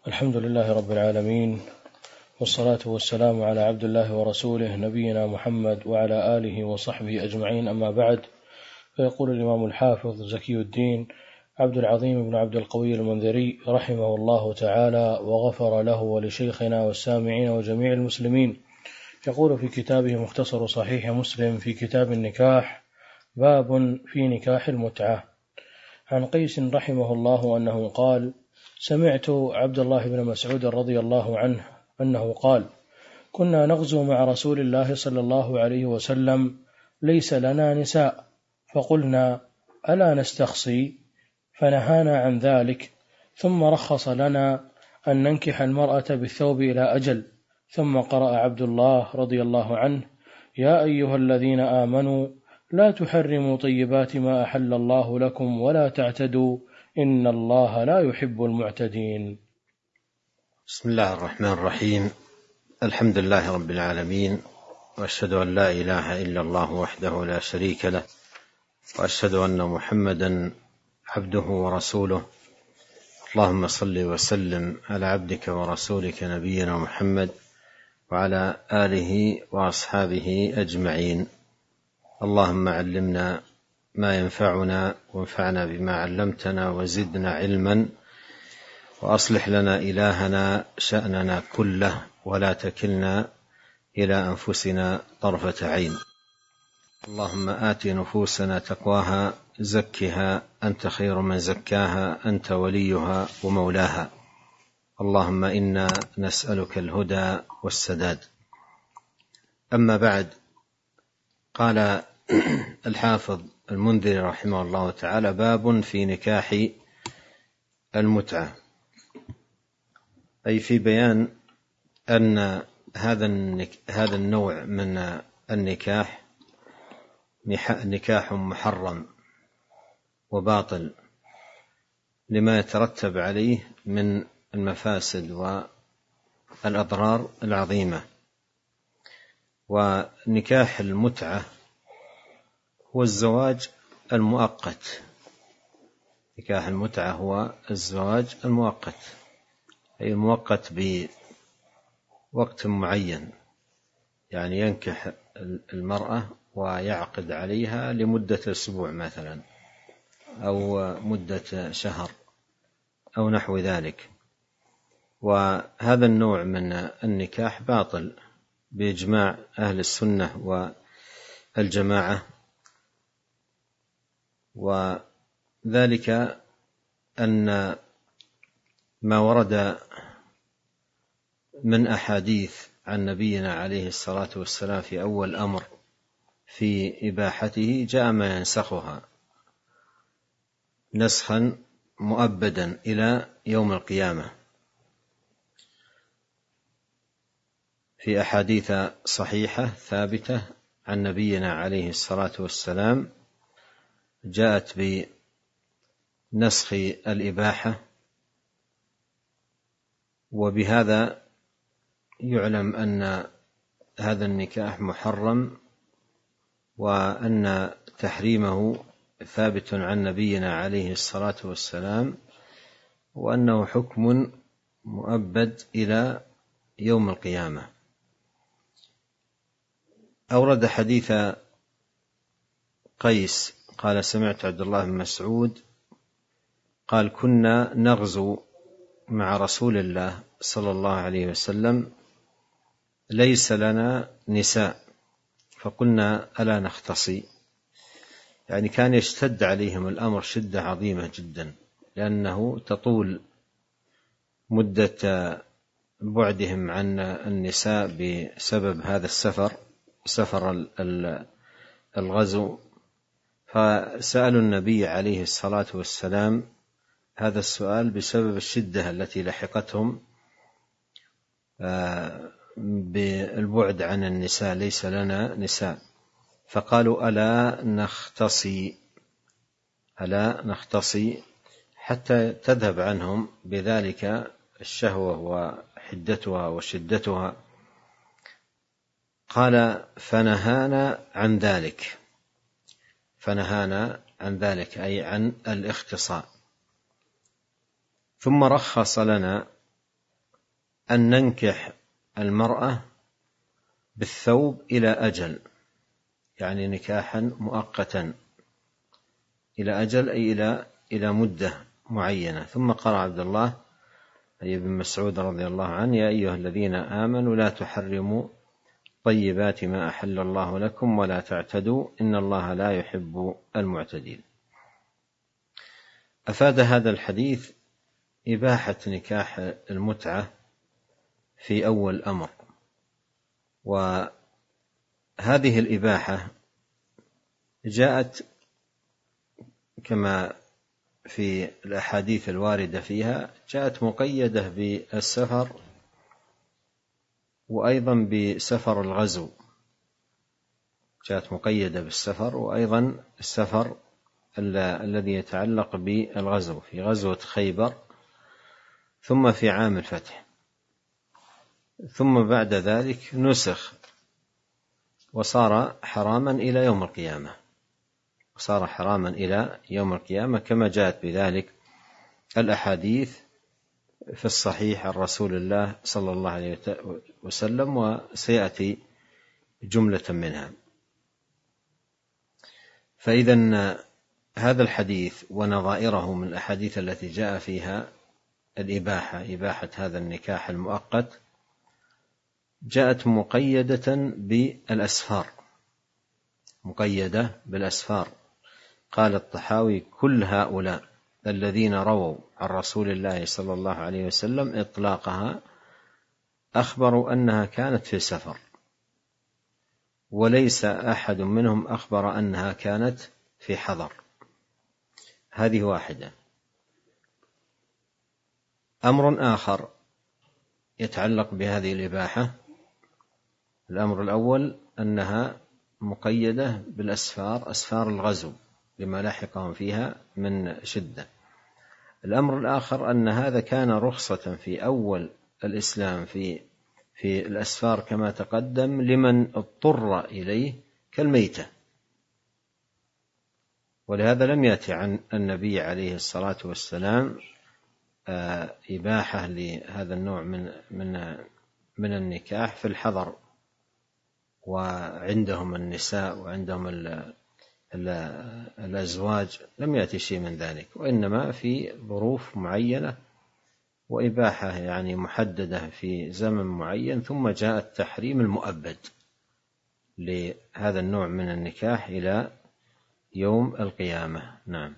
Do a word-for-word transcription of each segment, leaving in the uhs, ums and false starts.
الحمد لله رب العالمين، والصلاة والسلام على عبد الله ورسوله نبينا محمد وعلى آله وصحبه أجمعين، أما بعد. فيقول الإمام الحافظ زكي الدين عبد العظيم بن عبد القوي المنذري رحمه الله تعالى وغفر له ولشيخنا والسامعين وجميع المسلمين، يقول في كتابه مختصر صحيح مسلم في كتاب النكاح: باب في نكاح المتعة. عن قيس رحمه الله أنه قال: سمعت عبد الله بن مسعود رضي الله عنه أنه قال: كنا نغزو مع رسول الله صلى الله عليه وسلم، ليس لنا نساء، فقلنا: ألا نستخصي؟ فنهانا عن ذلك، ثم رخص لنا أن ننكح المرأة بالثوب إلى أجل. ثم قرأ عبد الله رضي الله عنه: يا أيها الذين آمنوا لا تحرموا طيبات ما أحل الله لكم ولا تعتدوا إن الله لا يحب المعتدين. بسم الله الرحمن الرحيم. الحمد لله رب العالمين، وأشهد أن لا إله إلا الله وحده لا شريك له، وأشهد أن محمدا عبده ورسوله. اللهم صل وسلم على عبدك ورسولك نبينا محمد وعلى آله وأصحابه أجمعين. اللهم علمنا ما ينفعنا وانفعنا بما علمتنا وزدنا علما، وأصلح لنا إلهنا شأننا كله، ولا تكلنا إلى أنفسنا طرفة عين. اللهم آت نفوسنا تقواها، زكها أنت خير من زكاها، أنت وليها ومولاها. اللهم إنا نسألك الهدى والسداد. أما بعد، قال الحافظ المنذري رحمه الله تعالى: باب في نكاح المتعة، أي في بيان أن هذا النوع من النكاح نكاح محرم وباطل، لما يترتب عليه من المفاسد والأضرار العظيمة. ونكاح المتعة هو الزواج المؤقت. نكاح المتعة هو الزواج المؤقت، أي المؤقت بوقت معين، يعني ينكح المرأة ويعقد عليها لمدة أسبوع مثلا، أو مدة شهر أو نحو ذلك. وهذا النوع من النكاح باطل بإجماع أهل السنة والجماعة، وذلك أن ما ورد من أحاديث عن نبينا عليه الصلاة والسلام في أول أمر في إباحته جاء ما ينسخها نسخا مؤبدا إلى يوم القيامة، في أحاديث صحيحة ثابتة عن نبينا عليه الصلاة والسلام جاءت بنسخ الإباحة. وبهذا يعلم أن هذا النكاح محرم، وأن تحريمه ثابت عن نبينا عليه الصلاة والسلام، وأنه حكم مؤبد إلى يوم القيامة. أورد حديث قيس قال: سمعت عبد الله بن مسعود قال: كنا نغزو مع رسول الله صلى الله عليه وسلم، ليس لنا نساء، فقلنا: ألا نختصي؟ يعني كان يشتد عليهم الأمر شدة عظيمة جدا، لأنه تطول مدة بعدهم عن النساء بسبب هذا السفر، سفر الغزو. فسألوا النبي عليه الصلاة والسلام هذا السؤال بسبب الشدة التي لحقتهم بالبعد عن النساء، ليس لنا نساء. فقالوا: ألا نختصي؟ ألا نختصي حتى تذهب عنهم بذلك الشهوة وحدتها وشدتها. قال: فنهانا عن ذلك. فنهانا عن ذلك أي عن الاختصاء. ثم رخص لنا أن ننكح المرأة بالثوب إلى أجل، يعني نكاحا مؤقتا إلى أجل أي إلى إلى مدة معينة. ثم قرأ عبد الله أي بن مسعود رضي الله عنه: يا أيها الذين آمنوا لا تحرموا طيبات ما أحل الله لكم ولا تعتدوا إن الله لا يحب المعتدين. أفاد هذا الحديث إباحة نكاح المتعة في أول الأمر، وهذه الإباحة جاءت كما في الأحاديث الواردة فيها، جاءت مقيدة بالسفر وأيضا بسفر الغزو، جاءت مقيدة بالسفر وأيضا السفر الذي يتعلق بالغزو في غزوة خيبر ثم في عام الفتح، ثم بعد ذلك نسخ وصار حراما إلى يوم القيامة، وصار حراما إلى يوم القيامة كما جاءت بذلك الأحاديث في الصحيح عن رسول الله صلى الله عليه وسلم، وسيأتي جملة منها. فإذا هذا الحديث ونظائره من الأحاديث التي جاء فيها الإباحة، إباحة هذا النكاح المؤقت، جاءت مقيدة بالأسفار، مقيدة بالأسفار. قال الطحاوي: كل هؤلاء الذين رووا عن رسول الله صلى الله عليه وسلم إطلاقها أخبروا أنها كانت في سفر، وليس أحد منهم أخبر أنها كانت في حضر. هذه واحدة. أمر آخر يتعلق بهذه الإباحة: الأمر الأول أنها مقيدة بالأسفار، أسفار الغزو لما لحقهم فيها من شدة. الأمر الآخر أن هذا كان رخصة في أول الإسلام في في الأسفار كما تقدم لمن اضطر إليه كالميتة، ولهذا لم يأتي عن النبي عليه الصلاة والسلام إباحة لهذا النوع من من من النكاح في الحضر وعندهم النساء وعندهم الأزواج، لم يأتي شيء من ذلك، وإنما في ظروف معينة وإباحة يعني محددة في زمن معين، ثم جاء التحريم المؤبد لهذا النوع من النكاح إلى يوم القيامة. نعم.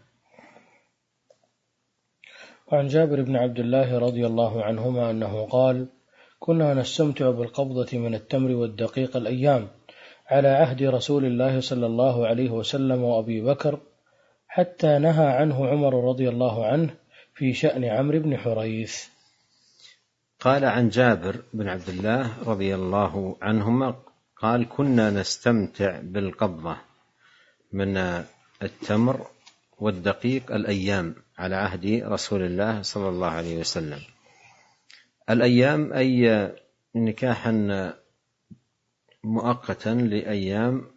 وعن جابر بن عبد الله رضي الله عنهما أنه قال: كنا نستمتع بالقبضة من التمر والدقيق الأيام على عهد رسول الله صلى الله عليه وسلم وأبي بكر، حتى نهى عنه عمر رضي الله عنه في شأن عمرو بن حريث. قال عن جابر بن عبد الله رضي الله عنهما قال: كنا نستمتع بالقبضة من التمر والدقيق الأيام على عهد رسول الله صلى الله عليه وسلم. الأيام أي نكاحا مؤقتا لأيام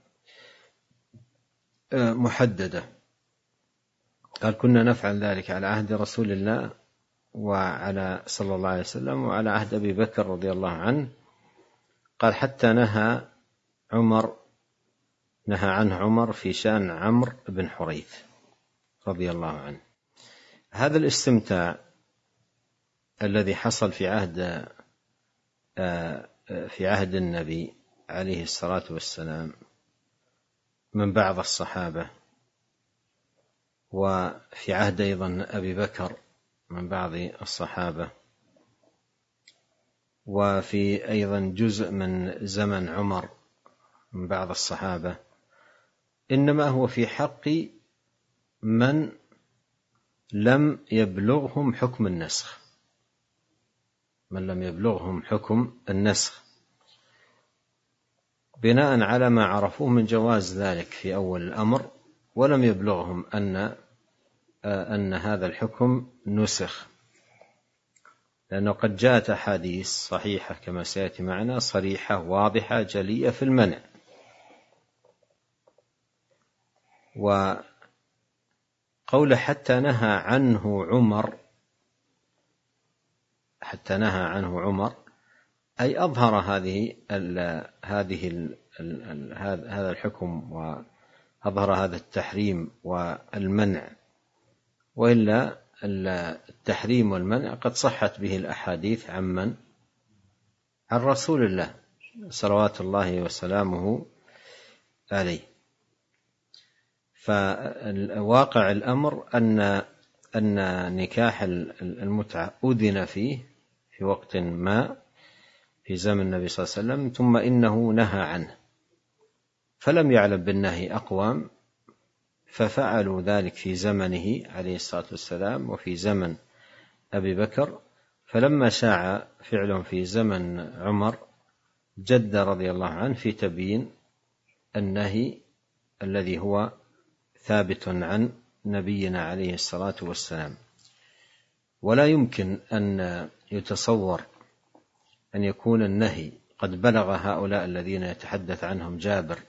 محددة. قال: كنا نفعل ذلك على عهد رسول الله وعلى صلى الله عليه وسلم وعلى عهد أبي بكر رضي الله عنه. قال: حتى نهى عمر نهى عنه عمر في شأن عمرو بن حريث رضي الله عنه. هذا الاستمتاع الذي حصل في عهد في عهد النبي عليه الصلاة والسلام من بعض الصحابة، وفي عهد أيضا أبي بكر من بعض الصحابة، وفي أيضا جزء من زمن عمر من بعض الصحابة، إنما هو في حق من لم يبلغهم حكم النسخ، من لم يبلغهم حكم النسخ، بناء على ما عرفوه من جواز ذلك في أول الأمر، ولم يبلغهم أن أن هذا الحكم نسخ، لأنه قد جاءت أحاديث صحيحة كما سيأتي معنا صريحة واضحة جلية في المنع. وقول حتى نهى عنه عمر، حتى نهى عنه عمر، أي أظهر هذه ال هذه ال ال هذا الحكم، وأظهر هذا التحريم والمنع، وإلا التحريم والمنع قد صحت به الأحاديث عمن عن رسول الله صلوات الله وسلامه عليه. فواقع الأمر أن أن نكاح المتعة أذن فيه في وقت ما في زمن النبي صلى الله عليه وسلم، ثم إنه نهى عنه، فلم يعلم بالنهي أقوام ففعلوا ذلك في زمنه عليه الصلاة والسلام وفي زمن أبي بكر، فلما شاع فعلهم في زمن عمر جد رضي الله عنه في تبيين النهي الذي هو ثابت عن نبينا عليه الصلاة والسلام. ولا يمكن أن يتصور أن يكون النهي قد بلغ هؤلاء الذين يتحدث عنهم جابر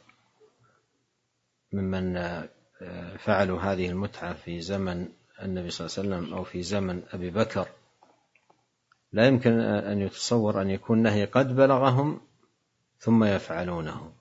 ممن فعلوا هذه المتعة في زمن النبي صلى الله عليه وسلم أو في زمن أبي بكر، لا يمكن أن يتصور أن يكون نهي قد بلغهم ثم يفعلونه،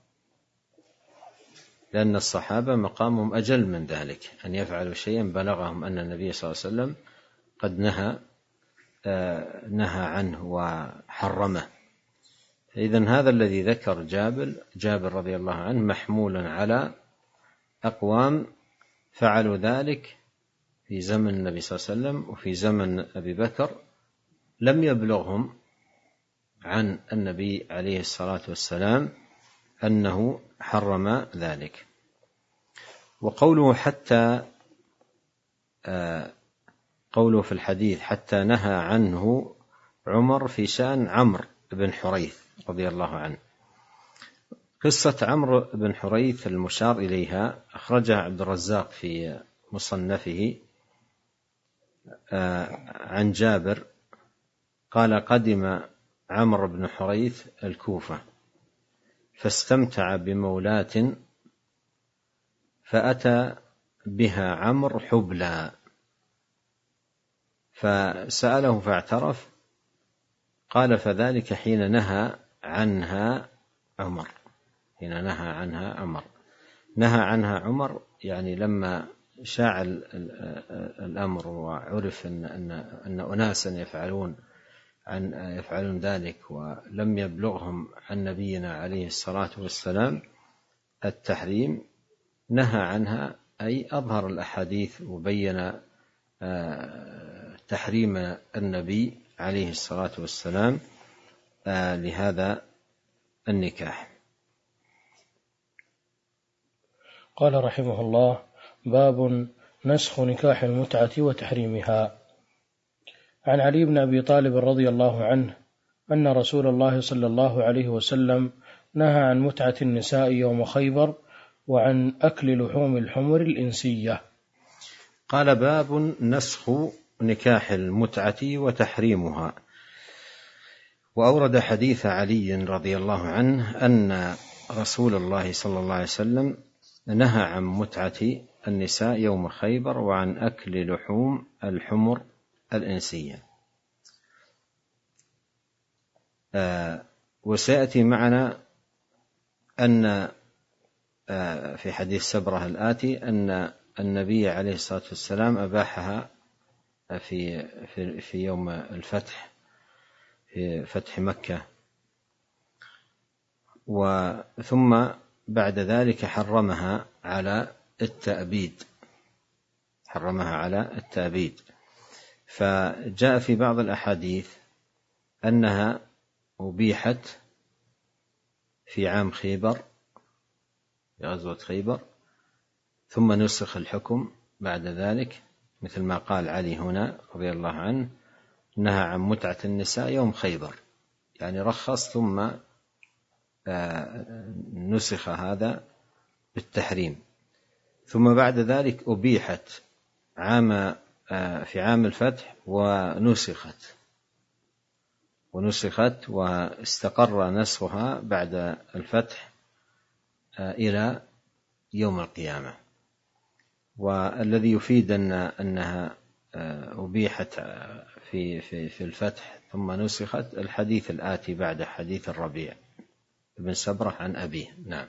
لأن الصحابة مقامهم أجل من ذلك، أن يفعلوا شيئا بلغهم أن النبي صلى الله عليه وسلم قد نهى نهى عنه وحرمه. إذن هذا الذي ذكر جابر جابر رضي الله عنه محمول على أقوام فعلوا ذلك في زمن النبي صلى الله عليه وسلم وفي زمن أبي بكر لم يبلغهم عن النبي عليه الصلاة والسلام أنه حرم ذلك. وقوله حتى آه قوله في الحديث حتى نهى عنه عمر في شأن عمرو بن حريث رضي الله عنه. قصة عمرو بن حريث المشار إليها أخرجها عبد الرزاق في مصنفه عن جابر قال قدم عمرو بن حريث الكوفة فاستمتع بمولاة فأتى بها عمرو حبلى فسأله فاعترف، قال فذلك حين نهى عنها عمر حين نهى عنها عمر نهى عنها عمر يعني لما شاع الأمر وعرف أن, أن, أن أناسا يفعلون عن يفعلون ذلك ولم يبلغهم عن نبينا عليه الصلاة والسلام التحريم، نهى عنها أي أظهر الأحاديث وبين تحريم النبي عليه الصلاة والسلام لهذا النكاح. قال رحمه الله: باب نسخ نكاح المتعة وتحريمها. عن علي بن أبي طالب رضي الله عنه أن رسول الله صلى الله عليه وسلم نهى عن متعة النساء يوم خيبر وعن أكل لحوم الحمر الإنسية. قال: باب نسخ نكاح المتعة وتحريمها. وأورد حديث علي رضي الله عنه أن رسول الله صلى الله عليه وسلم نهى عن متعة النساء يوم خيبر وعن أكل لحوم الحمر الإنسية. آه وسيأتي معنا أن آه في حديث سبرة الآتي أن النبي عليه الصلاة والسلام أباحها في, في, في يوم الفتح في فتح مكة، وثم بعد ذلك حرمها على التأبيد حرمها على التأبيد. فجاء في بعض الأحاديث أنها أبيحت في عام خيبر في غزوة خيبر، ثم نسخ الحكم بعد ذلك مثل ما قال علي هنا رضي الله عنه نهى عن متعة النساء يوم خيبر، يعني رخص ثم نسخ هذا بالتحريم. ثم بعد ذلك أبيحت عام في عام الفتح ونسخت ونسخت واستقر نسخها بعد الفتح إلى يوم القيامة. والذي يفيد أن أنها أبيحت في في في الفتح ثم نسخت الحديث الآتي بعد حديث الربيع بن سبرة عن أبيه. نعم.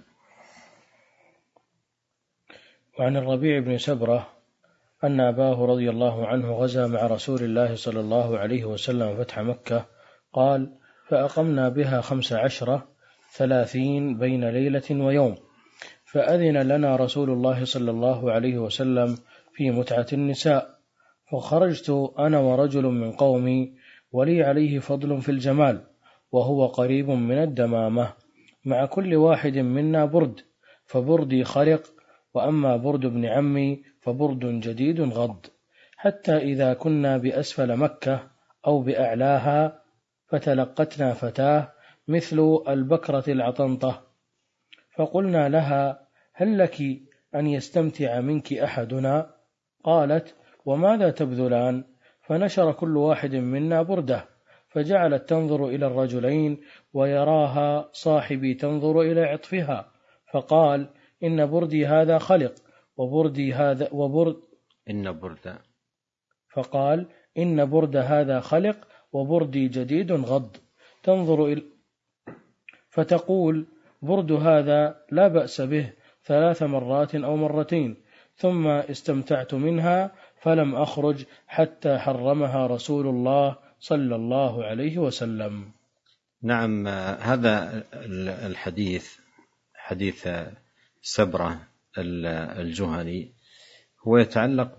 وعن الربيع بن سبرة أن أباه رضي الله عنه غزا مع رسول الله صلى الله عليه وسلم فتح مكة، قال: فأقمنا بها خمس عشرة ثلاثين بين ليلة ويوم، فأذن لنا رسول الله صلى الله عليه وسلم في متعة النساء، فخرجت أنا ورجل من قومي ولي عليه فضل في الجمال، وهو قريب من الدمامة، مع كل واحد منا برد، فبردي خرق، وأما برد ابن عمي فبرد جديد غض، حتى إذا كنا بأسفل مكة أو بأعلاها فتلقتنا فتاة مثل البكرة العطنطة، فقلنا لها: هل لك أن يستمتع منك أحدنا؟ قالت: وماذا تبذلان؟ فنشر كل واحد منا برده، فجعلت تنظر إلى الرجلين ويراها صاحبي تنظر إلى عطفها، فقال: إن بردي هذا خلق، وبردي هذا وبرد إن برد فقال: إن برد هذا خلق، وبردي جديد غض. تنظر إلى فتقول: برد هذا لا بأس به، ثلاث مرات أو مرتين، ثم استمتعت منها فلم أخرج حتى حرمها رسول الله صلى الله عليه وسلم. نعم. هذا الحديث حديث سبرة الجهني هو يتعلق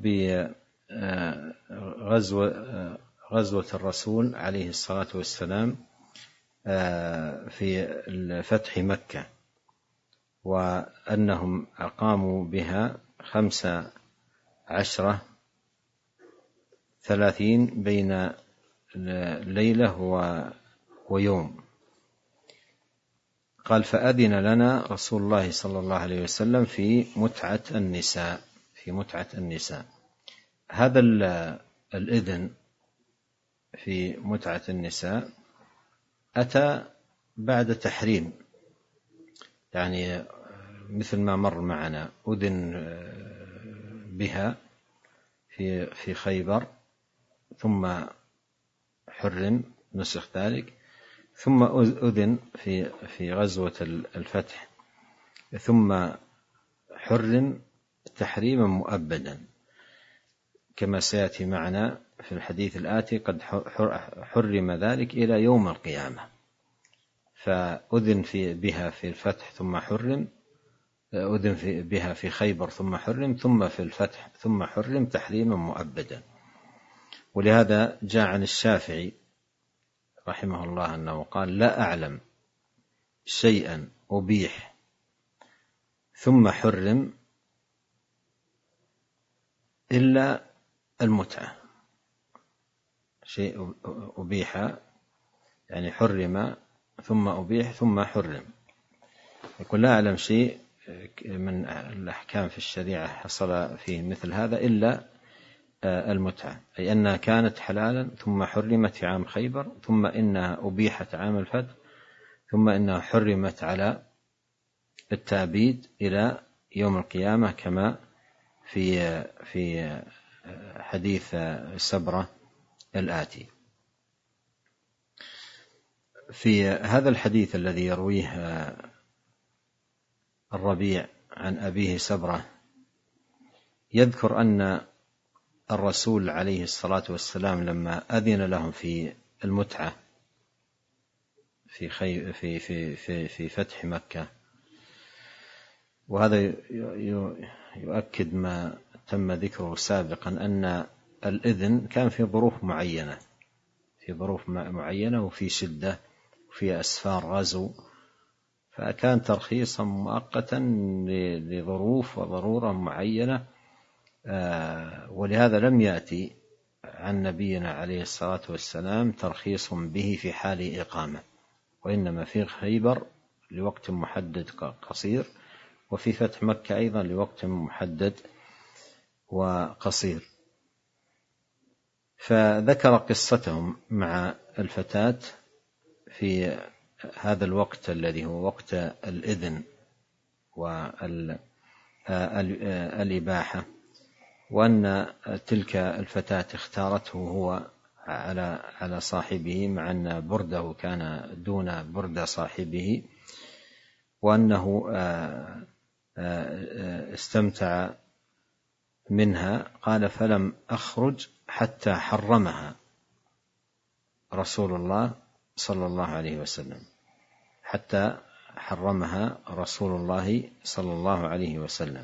بغزوة غزوة الرسول عليه الصلاة والسلام في فتح مكة، وأنهم أقاموا بها خمس عشرة ثلاثين بين ليلة ويوم. قال: فأذن لنا رسول الله صلى الله عليه وسلم في متعة النساء في متعة النساء. هذا الإذن في متعة النساء أتى بعد تحريم، يعني مثل ما مر معنا، أذن بها في في خيبر، ثم حرم نسخ ذلك، ثم أذن في في غزوة الفتح، ثم حرم تحريما مؤبدا، كما سيأتي معنا في الحديث الآتي: قد حرم ذلك إلى يوم القيامة. فأذن في بها في الفتح ثم حرم، أذن في بها في خيبر ثم حرم، ثم في الفتح ثم حرم تحريما مؤبدا. ولهذا جاء عن الشافعي رحمه الله أنه قال: لا أعلم شيئا أبيح ثم حرم إلا المتعة. شيء أبيح يعني حرم ثم أبيح ثم حرم. يقول: لا أعلم شيء من الأحكام في الشريعة حصل فيه مثل هذا إلا المتعة، أي أنها كانت حلالا ثم حرمت في عام خيبر، ثم إنها أبيحت عام الفتح، ثم إنها حرمت على التأبيد إلى يوم القيامة، كما في في حديث سبرة الآتي. في هذا الحديث الذي يرويه الربيع عن أبيه سبرة يذكر أن الرسول عليه الصلاة والسلام لما أذن لهم في المتعة في خي في في في في فتح مكة، وهذا يؤكد ما تم ذكره سابقا أن الإذن كان في ظروف معينة في ظروف معينة وفي شدة وفي أسفار غزو، فكان ترخيصا مؤقتا لظروف وضرورة معينة. ولهذا لم يأتي عن نبينا عليه الصلاة والسلام ترخيص به في حال إقامة، وإنما في خيبر لوقت محدد قصير، وفي فتح مكة أيضا لوقت محدد وقصير. فذكر قصتهم مع الفتاة في هذا الوقت الذي هو وقت الإذن والإباحة، وأن تلك الفتاة اختارته هو على على صاحبه، مع أن برده كان دون برد صاحبه، وأنه استمتع منها. قال: فلم أخرج حتى حرمها رسول الله صلى الله عليه وسلم، حتى حرمها رسول الله صلى الله عليه وسلم.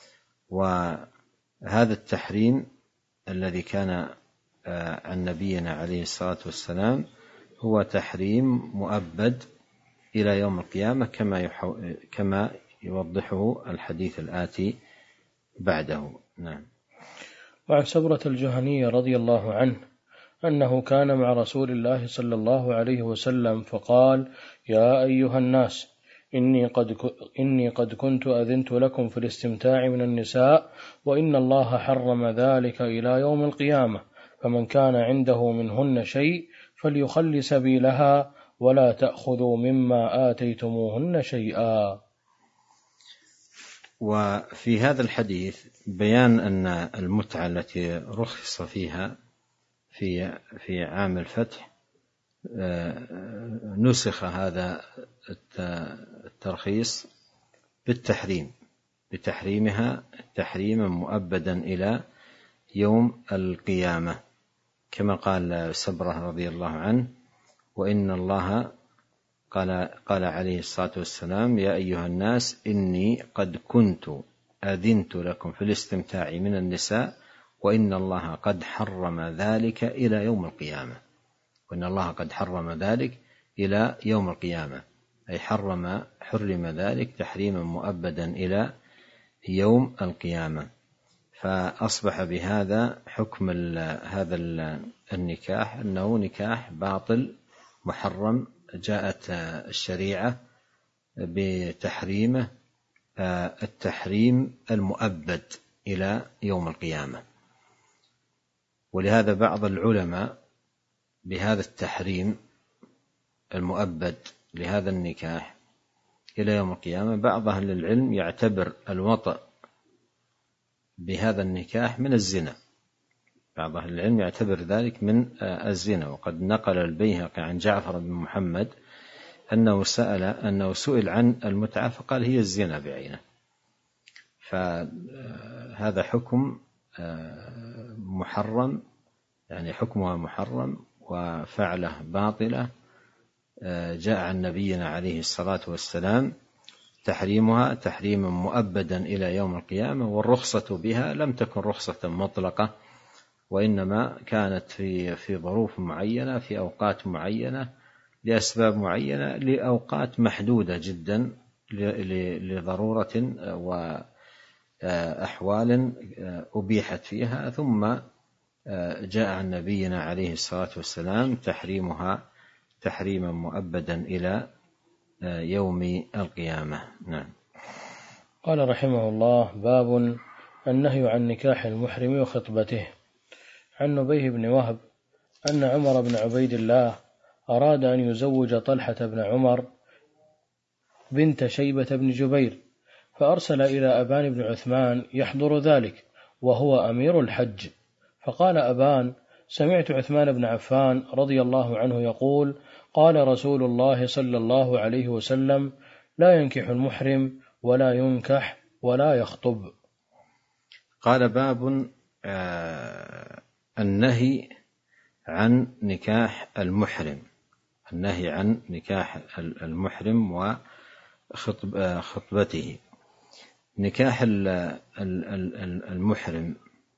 وهذا التحريم الذي كان عن نبينا عليه الصلاة والسلام هو تحريم مؤبد إلى يوم القيامة، كما كما يوضحه الحديث الآتي بعده. نعم. وعن سبرة الجهني رضي الله عنه أنه كان مع رسول الله صلى الله عليه وسلم فقال: يا أيها الناس، إني قد, إني قد كنت أذنت لكم في الاستمتاع من النساء، وإن الله حرم ذلك إلى يوم القيامة، فمن كان عنده منهن شيء فليخل سبيلها، ولا تأخذوا مما آتيتموهن شيئا. وفي هذا الحديث بيان أن المتعة التي رخص فيها في في عام الفتح نسخ هذا الترخيص بالتحريم بتحريمها تحريما مؤبدا إلى يوم القيامة، كما قال سبرة رضي الله عنه: وإن الله قال, قال عليه الصلاة والسلام: يا أيها الناس، إني قد كنت أذنت لكم في الاستمتاع من النساء، وإن الله قد حرم ذلك إلى يوم القيامة. وإن الله قد حرم ذلك إلى يوم القيامة، أي حرم حرم ذلك تحريما مؤبدا إلى يوم القيامة. فأصبح بهذا حكم هذا النكاح أنه نكاح باطل محرم، جاءت الشريعة بتحريمه التحريم المؤبد إلى يوم القيامة. ولهذا بعض العلماء بهذا التحريم المؤبد لهذا النكاح إلى يوم القيامة، بعض أهل العلم يعتبر الوطأ بهذا النكاح من الزنا، بعض أهل العلم يعتبر ذلك من الزنا. وقد نقل البيهقي عن جعفر بن محمد أنه سأل أنه سئل عن المتعة فقال: هي الزنا بعينه. فهذا حكم محرم، يعني حكمها محرم وفعله باطلة، جاء عن نبينا عليه الصلاة والسلام تحريمها تحريما مؤبدا إلى يوم القيامة. والرخصة بها لم تكن رخصة مطلقة، وإنما كانت في في ظروف معينة، في أوقات معينة، لأسباب معينة، لأوقات محدودة جدا، لضرورة وأحوال أبيحت فيها، ثم جاء عن نبينا عليه الصلاة والسلام تحريمها تحريما مؤبدا إلى يوم القيامة. نعم. قال رحمه الله: باب النهي عن نكاح المحرم وخطبته. عن نبيه بن وهب أن عمر بن عبيد الله أراد أن يزوج طلحة بن عمر بنت شيبة بن جبير، فأرسل إلى أبان بن عثمان يحضر ذلك وهو أمير الحج، فقال أبان: سمعت عثمان بن عفان رضي الله عنه يقول: قال رسول الله صلى الله عليه وسلم: لا ينكح المحرم ولا ينكح ولا يخطب. قال: باب آه النهي عن نكاح المحرم، النهي عن نكاح المحرم وخطبته. نكاح المحرم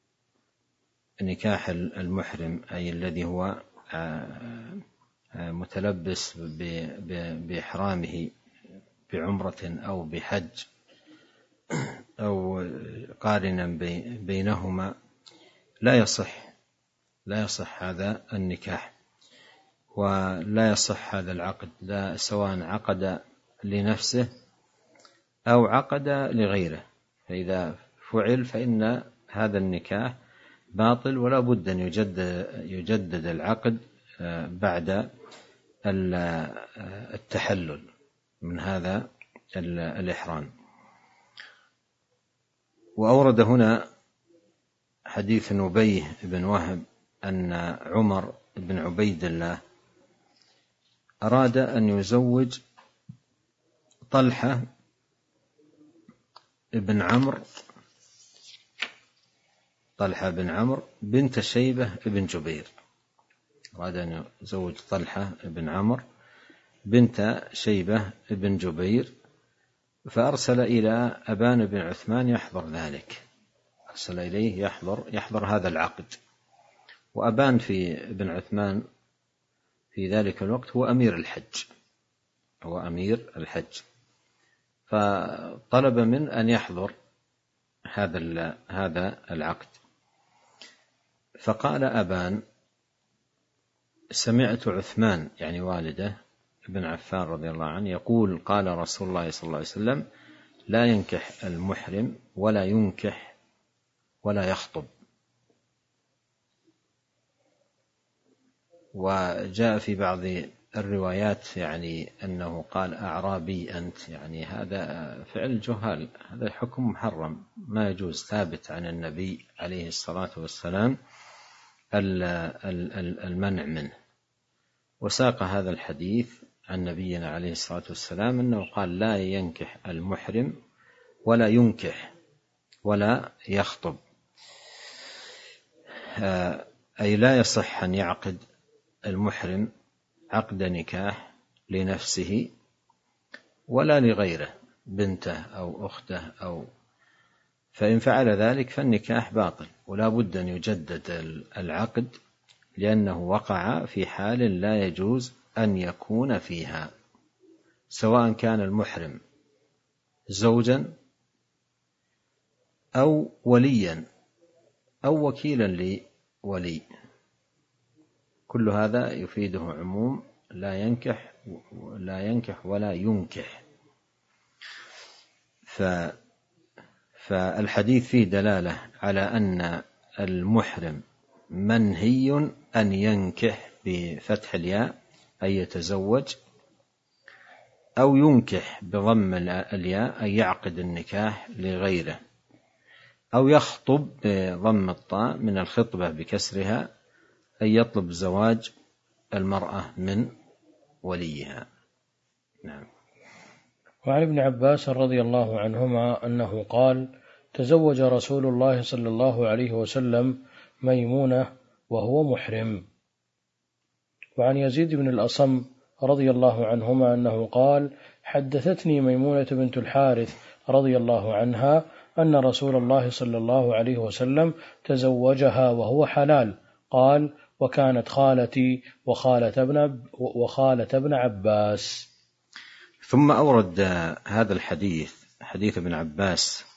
نكاح المحرم أي الذي هو متلبس بإحرامه بعمرة أو بحج أو قارنا بينهما، لا يصح لا يصح هذا النكاح، ولا يصح هذا العقد، لا سواء عقد لنفسه أو عقد لغيره. فإذا فعل فإن هذا النكاح باطل، ولا بد أن يجدد, يجدد العقد بعد التحلل من هذا الإحرام. وأورد هنا حديث نبيه بن وهب أن عمر بن عبيد الله أراد أن يزوج طلحة بن عمرو طلحة بن عمرو بنت شيبة بن جبير، أراد أن يزوج طلحة بن عمرو بنت شيبة بن جبير، فأرسل إلى أبان بن عثمان يحضر ذلك، أرسل إليه يحضر يحضر هذا العقد. وأبان في بن عثمان في ذلك الوقت هو أمير الحج هو أمير الحج فطلب من أن يحضر هذا هذا العقد. فقال أبان: سمعت عثمان يعني والده ابن عفان رضي الله عنه يقول: قال رسول الله صلى الله عليه وسلم: لا ينكح المحرم ولا ينكح ولا يخطب. وجاء في بعض الروايات يعني أنه قال: أعرابي أنت، يعني هذا فعل جهال، هذا حكم محرم ما يجوز، ثابت عن النبي عليه الصلاة والسلام المنع منه. وساق هذا الحديث عن نبينا عليه الصلاة والسلام أنه قال: لا ينكح المحرم ولا ينكح ولا يخطب، أي لا يصح أن يعقد المحرم عقد نكاح لنفسه ولا لغيره، بنته أو أخته أو فإن فعل ذلك فالنكاح باطل، ولا بد أن يجدد العقد لأنه وقع في حال لا يجوز أن يكون فيها، سواء كان المحرم زوجا أو وليا أو وكيلا لولي، كل هذا يفيده عموم لا ينكح لا ينكح ولا ينكح. فالحديث فيه دلالة على أن المحرم منهي أن ينكح بفتح الياء أي يتزوج، أو ينكح بضم الياء أي يعقد النكاح لغيره، أو يخطب بضم الطاء من الخطبة بكسرها أي يطلب زواج المرأة من وليها. نعم. وعن ابن عباس رضي الله عنهما أنه قال: تزوج رسول الله صلى الله عليه وسلم ميمونة وهو محرم. وعن يزيد بن الأصم رضي الله عنهما أنه قال: حدثتني ميمونة بنت الحارث رضي الله عنها أن رسول الله صلى الله عليه وسلم تزوجها وهو حلال. قال: وكانت خالتي وخالة ابن وخالة ابن عباس. ثم أورد هذا الحديث حديث ابن عباس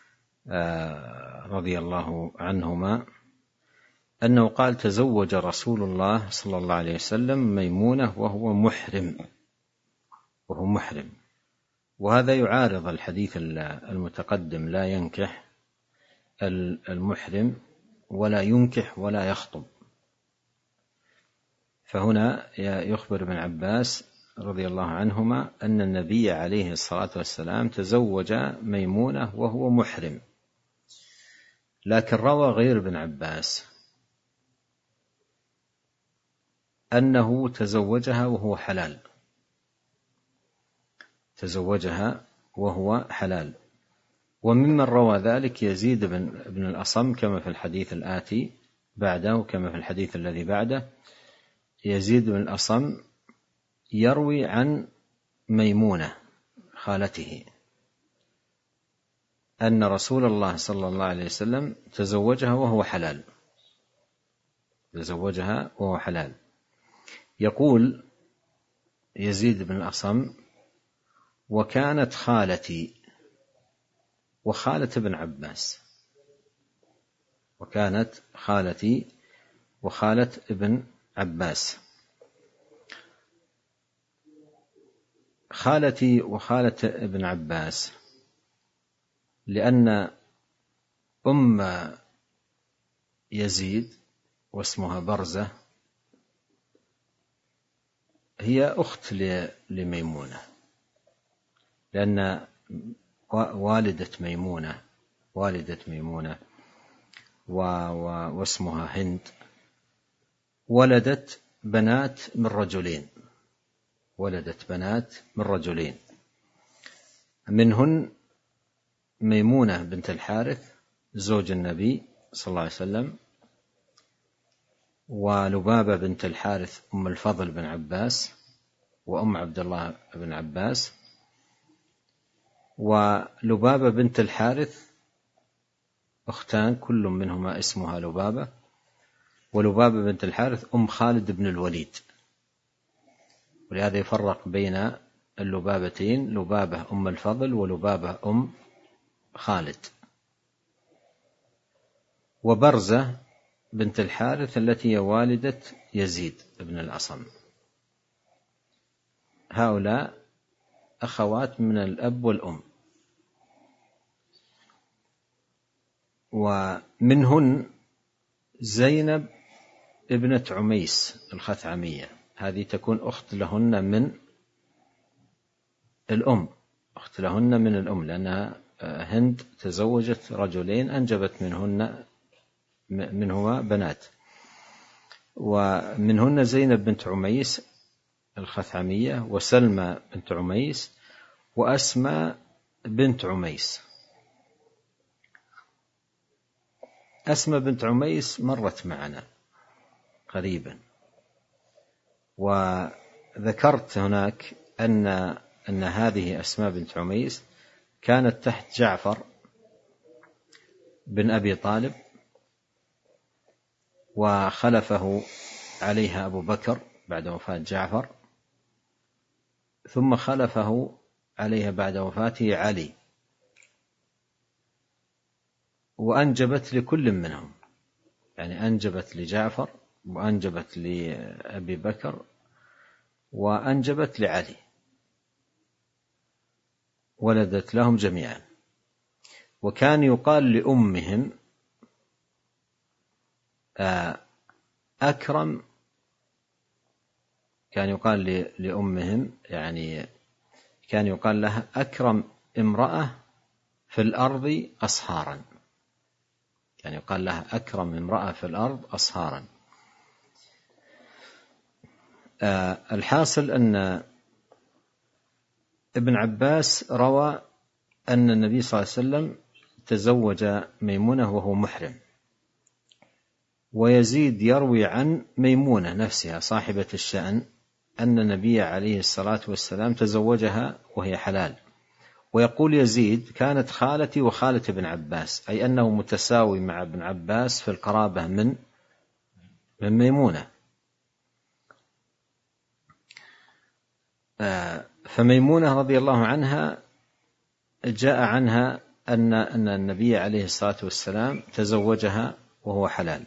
رضي الله عنهما أنه قال: تزوج رسول الله صلى الله عليه وسلم ميمونة وهو محرم وهو محرم وهذا يعارض الحديث المتقدم: لا ينكح المحرم ولا ينكح ولا يخطب. فهنا يخبر ابن عباس رضي الله عنهما أن النبي عليه الصلاة والسلام تزوج ميمونة وهو محرم، لكن روى غير ابن عباس أنه تزوجها وهو حلال تزوجها وهو حلال وممن روى ذلك يزيد بن الأصم كما في الحديث الآتي بعده وكما في الحديث الذي بعده. يزيد بن الأصم يروي عن ميمونة خالته أن رسول الله صلى الله عليه وسلم تزوجها وهو حلال تزوجها وهو حلال. يقول يزيد بن الأصم: وكانت خالتي وخالة ابن عباس وكانت خالتي وخالة ابن عباس. خالتي وخالة ابن عباس لأن أم يزيد واسمها برزة هي أخت لميمونة، لأن والدة ميمونة والدة ميمونة واسمها هند، ولدت بنات من رجلين ولدت بنات من رجلين منهن ميمونة بنت الحارث زوج النبي صلى الله عليه وسلم، ولبابة بنت الحارث أم الفضل بن عباس وأم عبد الله بن عباس، ولبابة بنت الحارث أختان كل منهما اسمها لبابة، ولبابة بنت الحارث أم خالد بن الوليد، ولهذا يفرق بين اللبابتين، لبابة أم الفضل ولبابة أم خالد. وبرزة بنت الحارث التي هي والدة يزيد بن الأصم. هؤلاء أخوات من الأب والأم. ومنهن زينب ابنة عميس الخثعمية، هذه تكون أخت لهن من الأم أخت لهن من الأم لأنها هند تزوجت رجلين أنجبت منهن منهما بنات. ومنهن زينب بنت عميس الخثعمية، وسلمى بنت عميس، وأسماء بنت عميس. أسماء بنت عميس مرت معنا قريبا، وذكرت هناك أن أن هذه أسماء بنت عميس كانت تحت جعفر بن أبي طالب، وخلفه عليها أبو بكر بعد وفاة جعفر، ثم خلفه عليها بعد وفاته علي، وأنجبت لكل منهم، يعني أنجبت لجعفر وأنجبت لأبي بكر وأنجبت لعلي، ولدت لهم جميعا. وكان يقال لأمهم أكرم كان يقال لأمهم يعني كان يقال لها أكرم امرأة في الأرض أصهارا، يعني يقال لها أكرم امرأة في الأرض أصهارا. الحاصل أن ابن عباس روى أن النبي صلى الله عليه وسلم تزوج ميمونة وهو محرم، ويزيد يروي عن ميمونة نفسها صاحبة الشأن أن النبي عليه الصلاة والسلام تزوجها وهي حلال. ويقول يزيد كانت خالتي وخالة ابن عباس، أي أنه متساوي مع ابن عباس في القرابة من من ميمونة. فميمونة رضي الله عنها جاء عنها أن أن النبي عليه الصلاة والسلام تزوجها وهو حلال.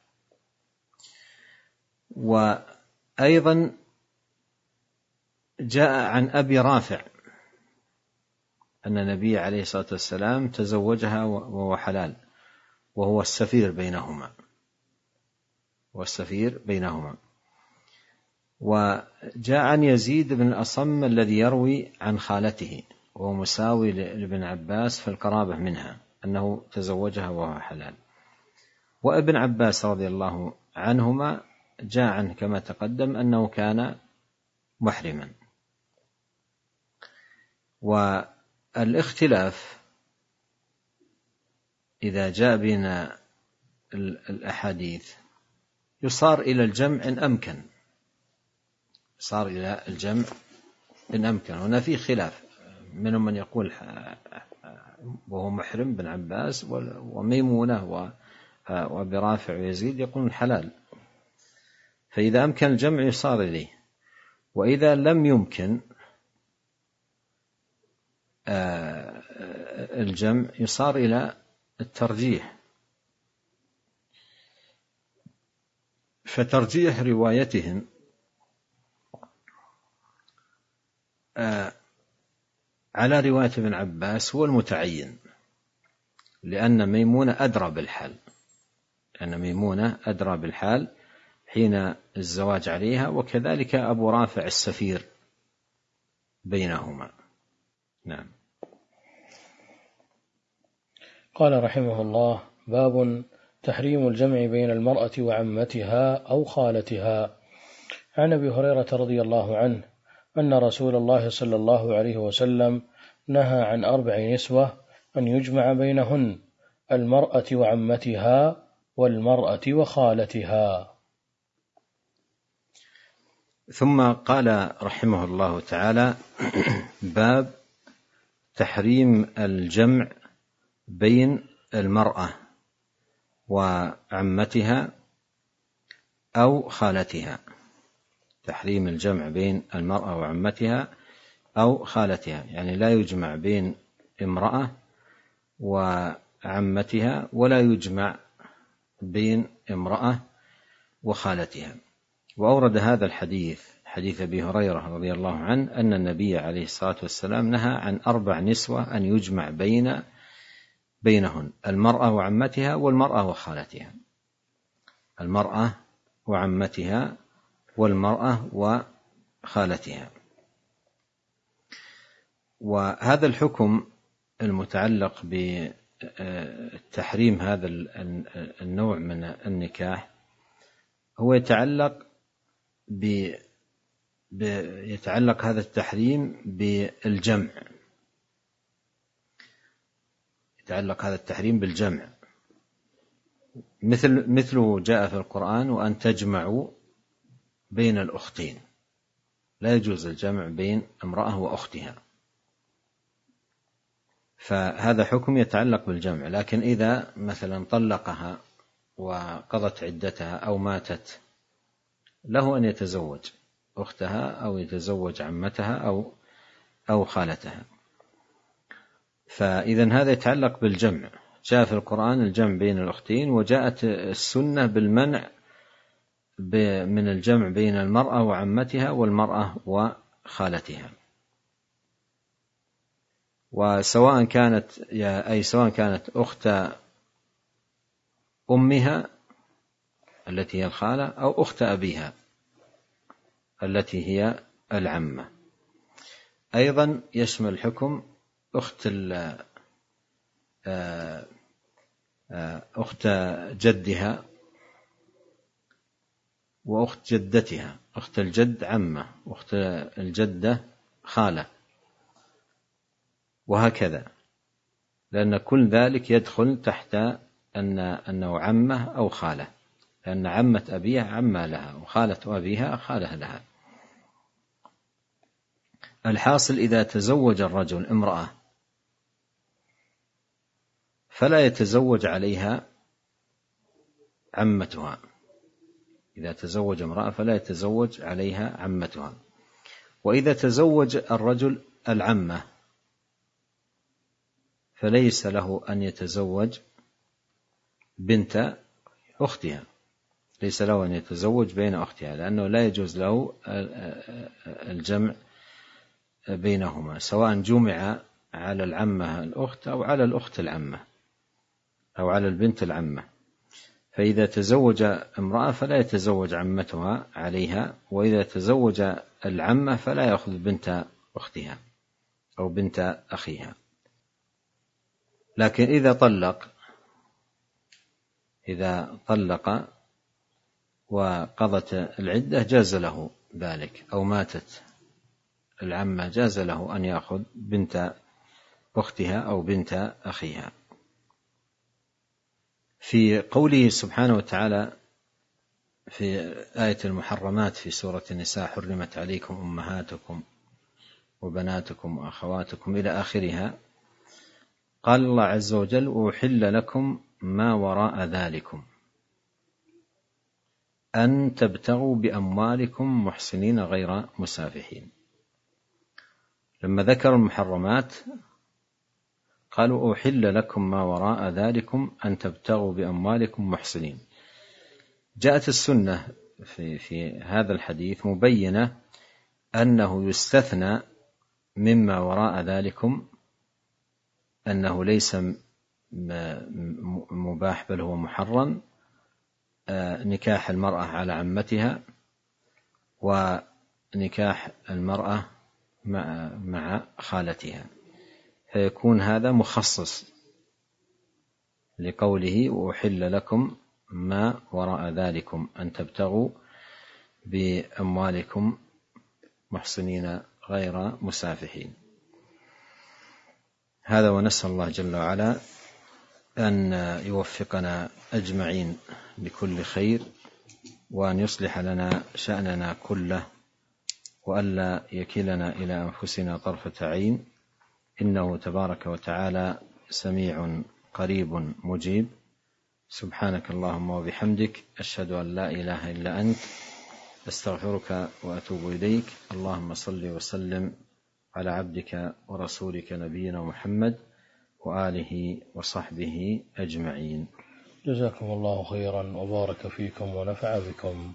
وأيضا جاء عن أبي رافع أن النبي عليه الصلاة والسلام تزوجها وهو حلال، وهو السفير بينهما والسفير بينهما. وجاء عن يزيد بن الأصم الذي يروي عن خالته وهو مساوي لابن عباس في القرابة منها أنه تزوجها وهو حلال. وابن عباس رضي الله عنهما جاء عنه كما تقدم أنه كان محرما. والاختلاف إذا جاء بين الأحاديث يصار إلى الجمع إن أمكن صار إلى الجمع إن أمكن. هنا في خلاف، منهم من يقول وهو محرم بن عباس، وميمونة وأبي رافع ويزيد يقولون حلال. فإذا أمكن الجمع يصار إليه، وإذا لم يمكن الجمع يصار إلى الترجيح. فترجيح روايتهم على رواية ابن عباس هو المتعين، لأن ميمونة أدرى بالحال لأن ميمونة أدرى بالحال حين الزواج عليها، وكذلك أبو رافع السفير بينهما. نعم. قال رحمه الله: باب تحريم الجمع بين المرأة وعمتها أو خالتها. عن أبي هريرة رضي الله عنه أن رسول الله صلى الله عليه وسلم نهى عن أربع نسوة أن يجمع بينهن: المرأة وعمتها، والمرأة وخالتها. ثم قال رحمه الله تعالى: باب تحريم الجمع بين المرأة وعمتها أو خالتها. تحريم الجمع بين المرأة وعمتها أو خالتها، يعني لا يجمع بين امرأة وعمتها، ولا يجمع بين امرأة وخالتها. وأورد هذا الحديث حديث أبي هريرة رضي الله عنه أن النبي عليه الصلاة والسلام نهى عن أربع نسوة أن يجمع بين بينهن: المرأة وعمتها، والمرأة وخالتها. المرأة وعمتها، والمرأة وخالتها. وهذا الحكم المتعلق بتحريم هذا النوع من النكاح هو يتعلق ب يتعلق هذا التحريم بالجمع، يتعلق هذا التحريم بالجمع، مثل مثله جاء في القرآن: وأن تجمعوا بين الأختين. لا يجوز الجمع بين امرأة وأختها، فهذا حكم يتعلق بالجمع. لكن إذا مثلا طلقها وقضت عدتها أو ماتت، له أن يتزوج أختها أو يتزوج عمتها أو أو خالتها. فإذن هذا يتعلق بالجمع. جاء في القرآن الجمع بين الأختين، وجاءت السنة بالمنع من الجمع بين المرأة وعمتها والمرأة وخالتها. وسواء كانت أي سواء كانت أخت أمها التي هي الخالة أو أخت أبيها التي هي العمة. أيضا يشمل الحكم أخت أخت جدها وأخت جدتها. أخت الجد عمة، وأخت الجدة خالة، وهكذا، لأن كل ذلك يدخل تحت أن أنه عمة أو خالة، لأن عمة أبيها عمة لها، وخالة أبيها خالة لها. الحاصل إذا تزوج الرجل امرأة فلا يتزوج عليها عمتها. إذا تزوج امرأة فلا يتزوج عليها عمتها. وإذا تزوج الرجل العمة فليس له أن يتزوج بنت أختها، ليس له أن يتزوج بين أختها، لأنه لا يجوز له الجمع بينهما، سواء جمع على العمة الأخت أو على الأخت العمة أو على البنت العمة. فإذا تزوج امرأة فلا يتزوج عمتها عليها، وإذا تزوج العمة فلا يأخذ بنت أختها أو بنت أخيها. لكن إذا طلق إذا طلق وقضت العدة جاز له ذلك، أو ماتت العمة جاز له أن يأخذ بنت أختها أو بنت أخيها. في قوله سبحانه وتعالى في آية المحرمات في سورة النساء: حرمت عليكم أمهاتكم وبناتكم وأخواتكم إلى آخرها، قال الله عز وجل: وأحل لكم ما وراء ذلكم أن تبتغوا بأموالكم محسنين غير مسافحين. لما ذكر المحرمات قالوا: أحل لكم ما وراء ذلكم أن تبتغوا بأموالكم محسنين. جاءت السنة في, في هذا الحديث مبينة أنه يستثنى مما وراء ذلكم، أنه ليس مباح بل هو محرم، نكاح المرأة على عمتها ونكاح المرأة مع, مع خالتها، فيكون هذا مخصص لقوله وأحل لكم ما وراء ذلكم أن تبتغوا بأموالكم محصنين غير مسافحين. هذا، ونسأل الله جل وعلا أن يوفقنا أجمعين لكل خير، وأن يصلح لنا شأننا كله، وألا يكلنا إلى أنفسنا طرفة عين، إنه تبارك وتعالى سميع قريب مجيب. سبحانك اللهم وبحمدك، أشهد أن لا إله إلا أنت، أستغفرك وأتوب إليك. اللهم صل وسلم على عبدك ورسولك نبينا محمد وآله وصحبه أجمعين. جزاكم الله خيرا وبارك فيكم ونفع بكم.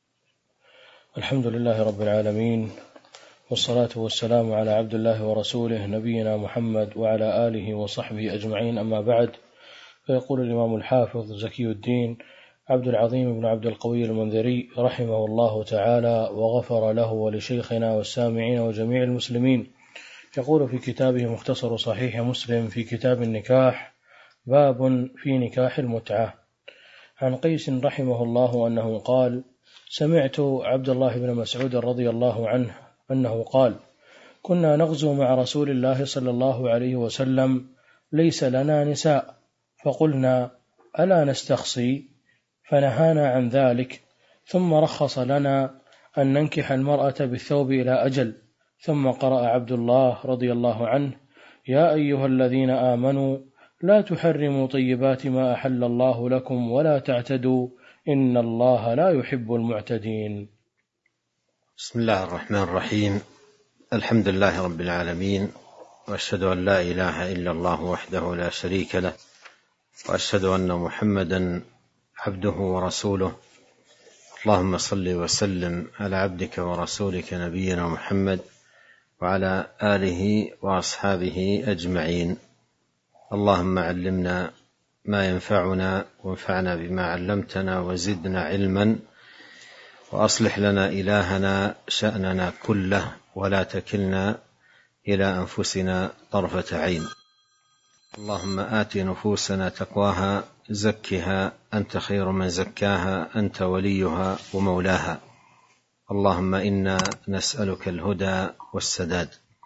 الحمد لله رب العالمين، والصلاة والسلام على عبد الله ورسوله نبينا محمد وعلى آله وصحبه أجمعين، أما بعد. فيقول الإمام الحافظ زكي الدين عبد العظيم بن عبد القوي المنذري رحمه الله تعالى وغفر له ولشيخنا والسامعين وجميع المسلمين، يقول في كتابه مختصر صحيح مسلم في كتاب النكاح: باب في نكاح المتعة. عن قيس رحمه الله أنه قال: سمعت عبد الله بن مسعود رضي الله عنه أنه قال: كنا نغزو مع رسول الله صلى الله عليه وسلم، ليس لنا نساء، فقلنا: ألا نستخصي؟ فنهانا عن ذلك، ثم رخص لنا أن ننكح المرأة بالثوب إلى أجل. ثم قرأ عبد الله رضي الله عنه: يا أيها الذين آمنوا لا تحرموا طيبات ما أحل الله لكم ولا تعتدوا إن الله لا يحب المعتدين. بسم الله الرحمن الرحيم. الحمد لله رب العالمين، وأشهد أن لا إله إلا الله وحده لا شريك له، وأشهد أن محمدا عبده ورسوله. اللهم صل وسلم على عبدك ورسولك نبينا محمد وعلى آله وأصحابه أجمعين. اللهم علمنا ما ينفعنا، وانفعنا بما علمتنا، وزدنا علما، وأصلح لنا إلهنا شأننا كله، ولا تكلنا إلى أنفسنا طرفة عين. اللهم آت نفوسنا تقواها، زكها أنت خير من زكاها، أنت وليها ومولاها. اللهم إنا نسألك الهدى والسداد.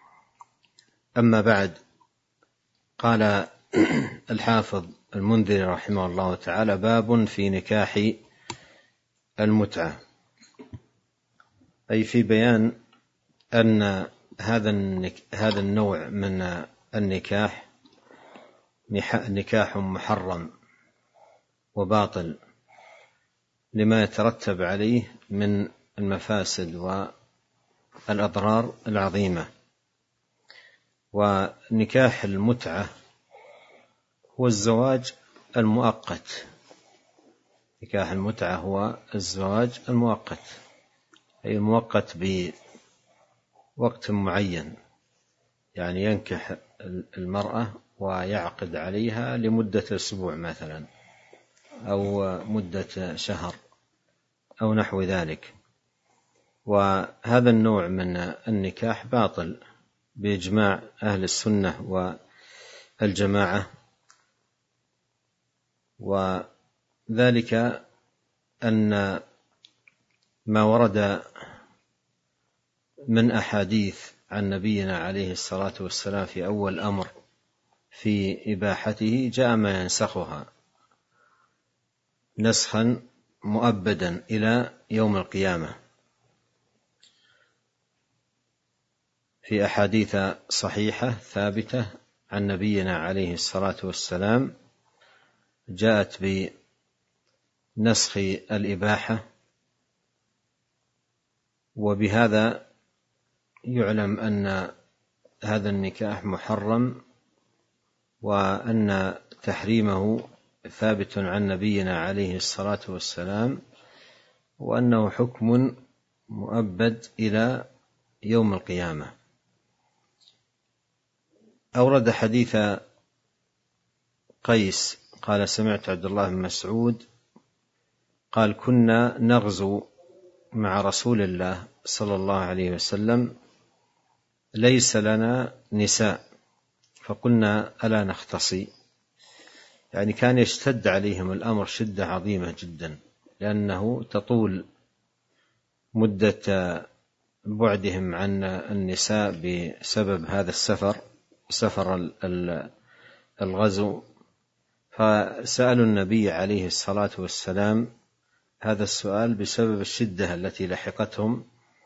أما بعد، قال الحافظ المنذري رحمه الله تعالى: باب في نكاح المتعة، أي في بيان أن هذا النوع من النكاح نكاح محرم وباطل، لما يترتب عليه من المفاسد والأضرار العظيمة. ونكاح المتعة هو الزواج المؤقت. نكاح المتعة هو الزواج المؤقت، أي المؤقت بوقت معين، يعني ينكح المرأة ويعقد عليها لمدة أسبوع مثلا، أو مدة شهر، أو نحو ذلك. وهذا النوع من النكاح باطل بإجماع أهل السنة والجماعة، وذلك أن ما ورد من أحاديث عن نبينا عليه الصلاة والسلام في أول أمر في إباحته جاء ما ينسخها نسخا مؤبدا إلى يوم القيامة، في أحاديث صحيحة ثابتة عن نبينا عليه الصلاة والسلام جاءت بنسخ الإباحة. وبهذا يعلم أن هذا النكاح محرم، وأن تحريمه ثابت عن نبينا عليه الصلاة والسلام، وأنه حكم مؤبد إلى يوم القيامة. أورد حديث قيس قال: سمعت عبد الله بن مسعود قال: كنا نغزو مع رسول الله صلى الله عليه وسلم، ليس لنا نساء، فقلنا: ألا نختصي؟ يعني كان يشتد عليهم الأمر شدة عظيمة جدا، لأنه تطول مدة بعدهم عن النساء بسبب هذا السفر، سفر الغزو. فسألوا النبي عليه الصلاة والسلام هذا السؤال بسبب الشدة التي لحقتهم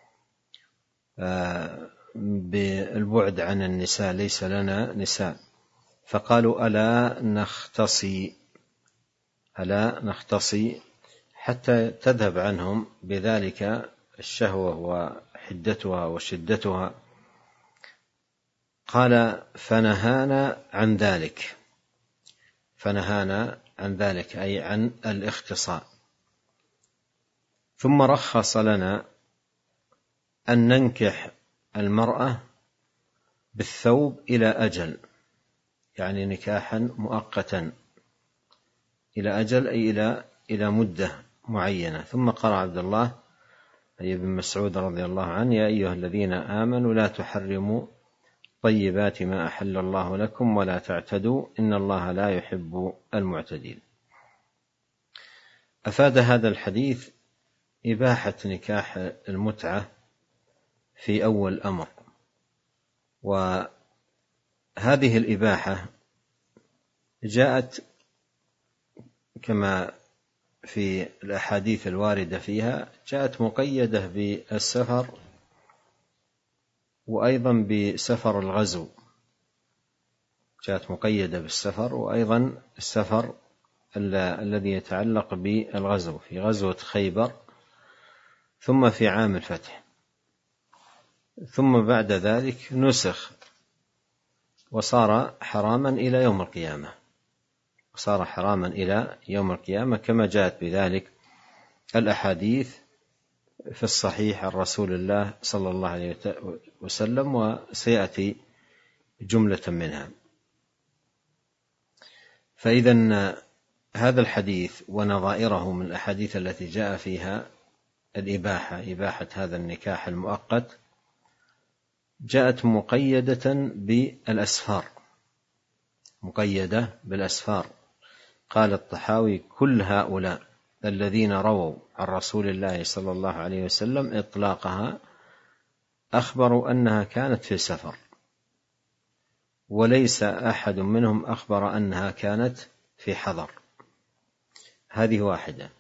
بالبعد عن النساء، ليس لنا نساء. فقالوا ألا نختصي ألا نختصي حتى تذهب عنهم بذلك الشهوة وحدتها وشدتها. قال فنهانا عن ذلك فنهانا عن ذلك أي عن الاختصاء. ثم رخص لنا أن ننكح المرأة بالثوب إلى أجل، يعني نكاحا مؤقتا إلى أجل أي إلى إلى مدة معينة. ثم قرأ عبد الله أي بن مسعود رضي الله عنه: يا أيها الذين آمنوا لا تحرموا طيبات ما أحل الله لكم ولا تعتدوا إن الله لا يحب المعتدين. أفاد هذا الحديث إباحة نكاح المتعة في أول الأمر، وهذه الإباحة جاءت كما في الأحاديث الواردة فيها، جاءت مقيدة بالسفر وأيضا بسفر الغزو، جاءت مقيدة بالسفر وأيضا السفر الذي يتعلق بالغزو في غزوة خيبر، ثم في عام الفتح، ثم بعد ذلك نسخ وصار حراما إلى يوم القيامة وصار حراما إلى يوم القيامة كما جاءت بذلك الأحاديث في الصحيح عن رسول الله صلى الله عليه وسلم، وسيأتي جملة منها. فإذا هذا الحديث ونظائره من الأحاديث التي جاء فيها الإباحة إباحة هذا النكاح المؤقت جاءت مقيدة بالأسفار مقيدة بالأسفار. قال الطحاوي: كل هؤلاء الذين رووا عن رسول الله صلى الله عليه وسلم إطلاقها أخبروا أنها كانت في سفر، وليس أحد منهم أخبر أنها كانت في حضر. هذه واحدة.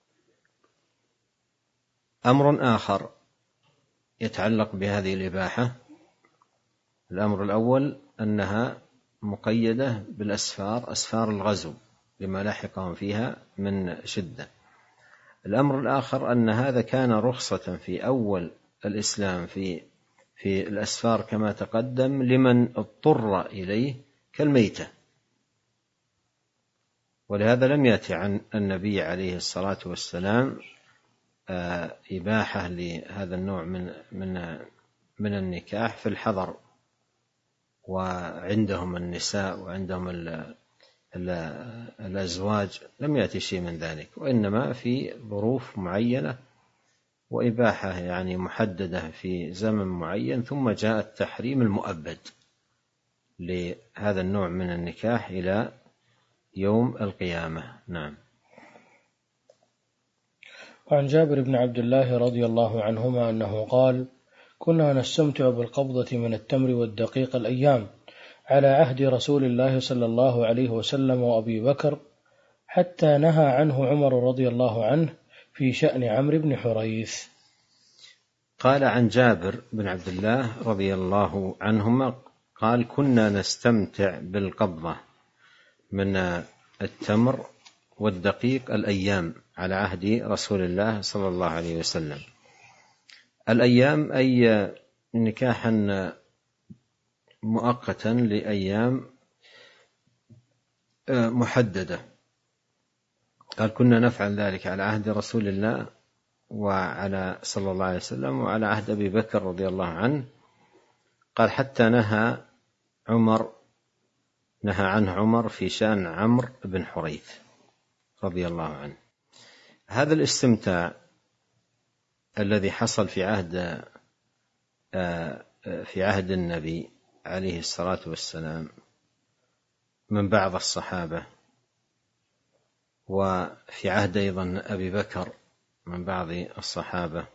أمر آخر يتعلق بهذه الإباحة: الأمر الأول أنها مقيدة بالأسفار، أسفار الغزو لما لحقهم فيها من شدة. الأمر الآخر أن هذا كان رخصة في أول الإسلام في في الأسفار كما تقدم لمن اضطر إليه كالميتة، ولهذا لم يأتي عن النبي عليه الصلاة والسلام إباحة لهذا النوع من من من النكاح في الحضر وعندهم النساء وعندهم الأزواج، لم يأتي شيء من ذلك، وإنما في ظروف معينة وإباحة يعني محددة في زمن معين، ثم جاء التحريم المؤبد لهذا النوع من النكاح إلى يوم القيامة. نعم. وعن جابر بن عبد الله رضي الله عنهما أنه قال: كنا نستمتع بالقبضة من التمر والدقيق الأيام على عهد رسول الله صلى الله عليه وسلم وأبي بكر، حتى نهى عنه عمر رضي الله عنه في شأن عمرو بن حريث. قال عن جابر بن عبد الله رضي الله عنهما قال: كنا نستمتع بالقبضة من التمر والدقيق الأيام على عهد رسول الله صلى الله عليه وسلم. الأيام أي نكاحا مؤقتا لأيام محددة. قال: كنا نفعل ذلك على عهد رسول الله وعلى صلى الله عليه وسلم وعلى عهد أبي بكر رضي الله عنه. قال: حتى نهى عمر نهى عنه عمر في شأن عمرو بن حريث رضي الله عنه. هذا الاستمتاع الذي حصل في عهد في عهد النبي عليه الصلاة والسلام من بعض الصحابة وفي عهد أيضا أبي بكر من بعض الصحابة،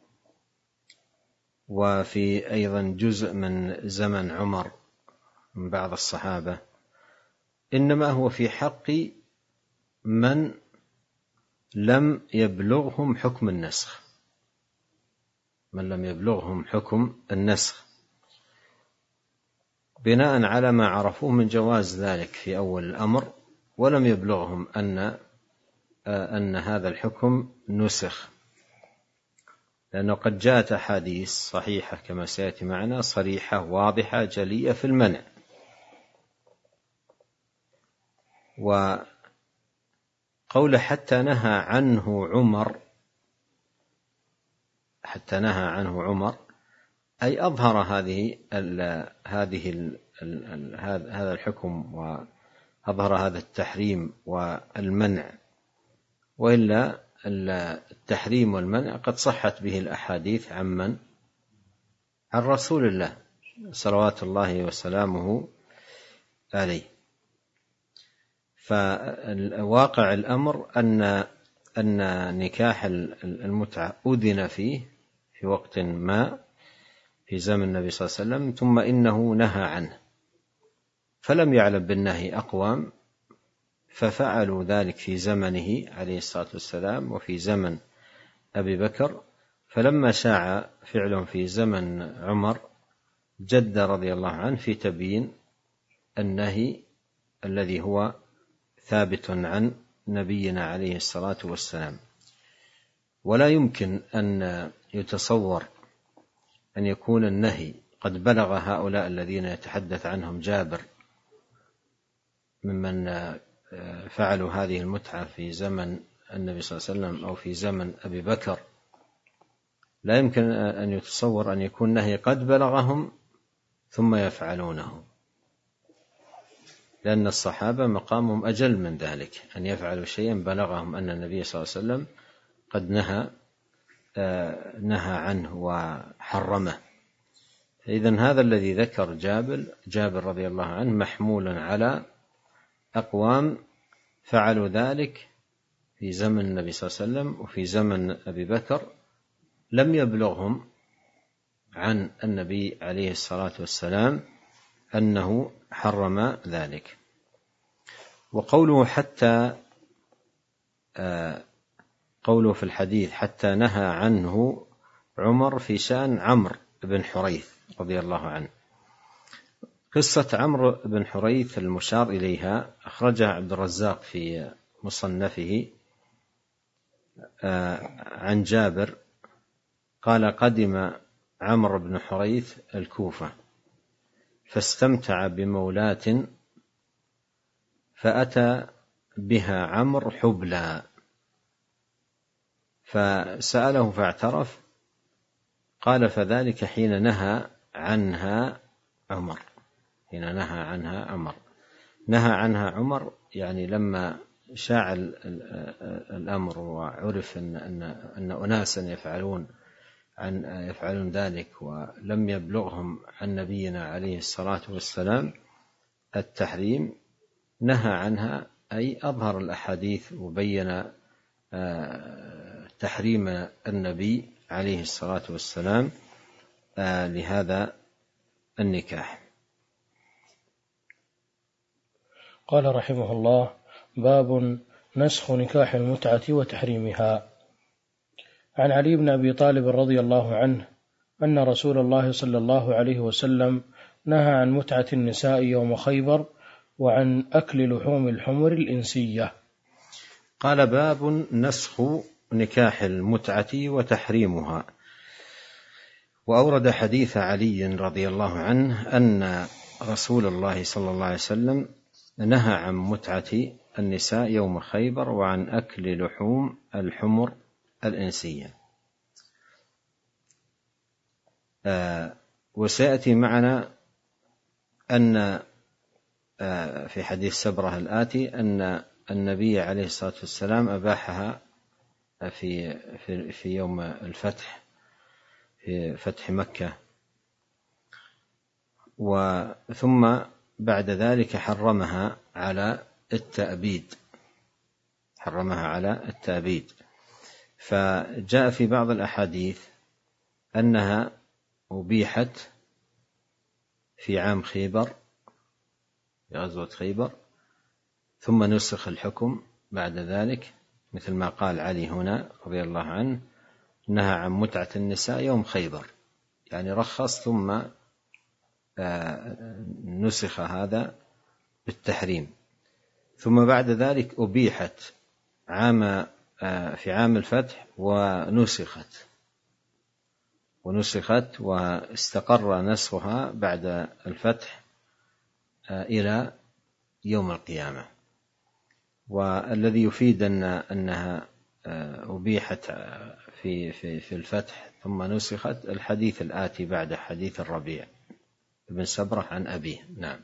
وفي أيضا جزء من زمن عمر من بعض الصحابة، إنما هو في حق من لم يبلغهم حكم النسخ، من لم يبلغهم حكم النسخ بناء على ما عرفوه من جواز ذلك في أول الأمر، ولم يبلغهم أن أن هذا الحكم نسخ، لأنه قد جاءت أحاديث صحيحة كما سيأتي معنا صريحة واضحة جلية في المنع. وقول حتى نهى عنه عمر، حتى نهى عنه عمر أي أظهر هذه ال هذه ال ال هذا الحكم وأظهر هذا التحريم والمنع، وإلا التحريم والمنع قد صحت به الأحاديث عمن عن رسول الله صلوات الله وسلامه عليه. فواقع الأمر أن أن نكاح المتعة أذن فيه في وقت ما في زمن النبي صلى الله عليه وسلم، ثم إنه نهى عنه، فلم يعلم بالنهي أقوام ففعلوا ذلك في زمنه عليه الصلاة والسلام وفي زمن أبي بكر، فلما شاع فعلهم في زمن عمر جد رضي الله عنه في تبيين النهي الذي هو ثابت عن نبينا عليه الصلاة والسلام. ولا يمكن أن يتصور أن يكون النهي قد بلغ هؤلاء الذين يتحدث عنهم جابر ممن فعلوا هذه المتعة في زمن النبي صلى الله عليه وسلم أو في زمن أبي بكر، لا يمكن أن يتصور أن يكون نهي قد بلغهم ثم يفعلونه، لأن الصحابة مقامهم أجل من ذلك، أن يفعلوا شيئا بلغهم أن النبي صلى الله عليه وسلم قد نهى نهى عنه وحرمه. إذن هذا الذي ذكر جابر جابر رضي الله عنه محمول على أقوام فعلوا ذلك في زمن النبي صلى الله عليه وسلم وفي زمن أبي بكر لم يبلغهم عن النبي عليه الصلاة والسلام أنه حرم ذلك. وقوله حتى آه قوله في الحديث حتى نهى عنه عمر في شأن عمرو بن حريث رضي الله عنه. قصة عمرو بن حريث المشار إليها أخرجها عبد الرزاق في مصنفه عن جابر قال قدم عمرو بن حريث الكوفة فاستمتع بمولاة فأتى بها عمرو حبلى فسأله فاعترف، قال فذلك حين نهى عنها عمر حين نهى عنها عمر نهى عنها عمر يعني لما شاع الأمر وعرف أن, أن, أن أناسا يفعلون عن يفعلون ذلك ولم يبلغهم عن نبينا عليه الصلاة والسلام التحريم، نهى عنها أي أظهر الأحاديث وبين تحريم النبي عليه الصلاة والسلام لهذا النكاح. قال رحمه الله: باب نسخ نكاح المتعة وتحريمها. عن علي بن أبي طالب رضي الله عنه أن رسول الله صلى الله عليه وسلم نهى عن متعة النساء يوم خيبر وعن أكل لحوم الحمر الإنسية. قال: باب نسخ نكاح المتعة وتحريمها. وأورد حديث علي رضي الله عنه أن رسول الله صلى الله عليه وسلم نهى عن متعة النساء يوم خيبر وعن أكل لحوم الحمر الإنسية. آه وسيأتي معنا أن آه في حديث سبرة الآتي أن النبي عليه الصلاة والسلام أباحها في, في, في يوم الفتح في فتح مكة، وثم بعد ذلك حرمها على التأبيد. حرمها على التأبيد. فجاء في بعض الأحاديث أنها أبيحت في عام خيبر، في غزوة خيبر، ثم نسخ الحكم بعد ذلك، مثل ما قال علي هنا رضي الله عنه نهى عن متعة النساء يوم خيبر، يعني رخص ثم نسخ هذا بالتحريم. ثم بعد ذلك أبيحت عام في عام الفتح ونسخت ونسخت واستقر نسخها بعد الفتح إلى يوم القيامة. والذي يفيد أن أنها أبيحت في في في الفتح ثم نسخت الحديث الآتي بعد حديث الربيع بن سبرة عن أبيه. نعم.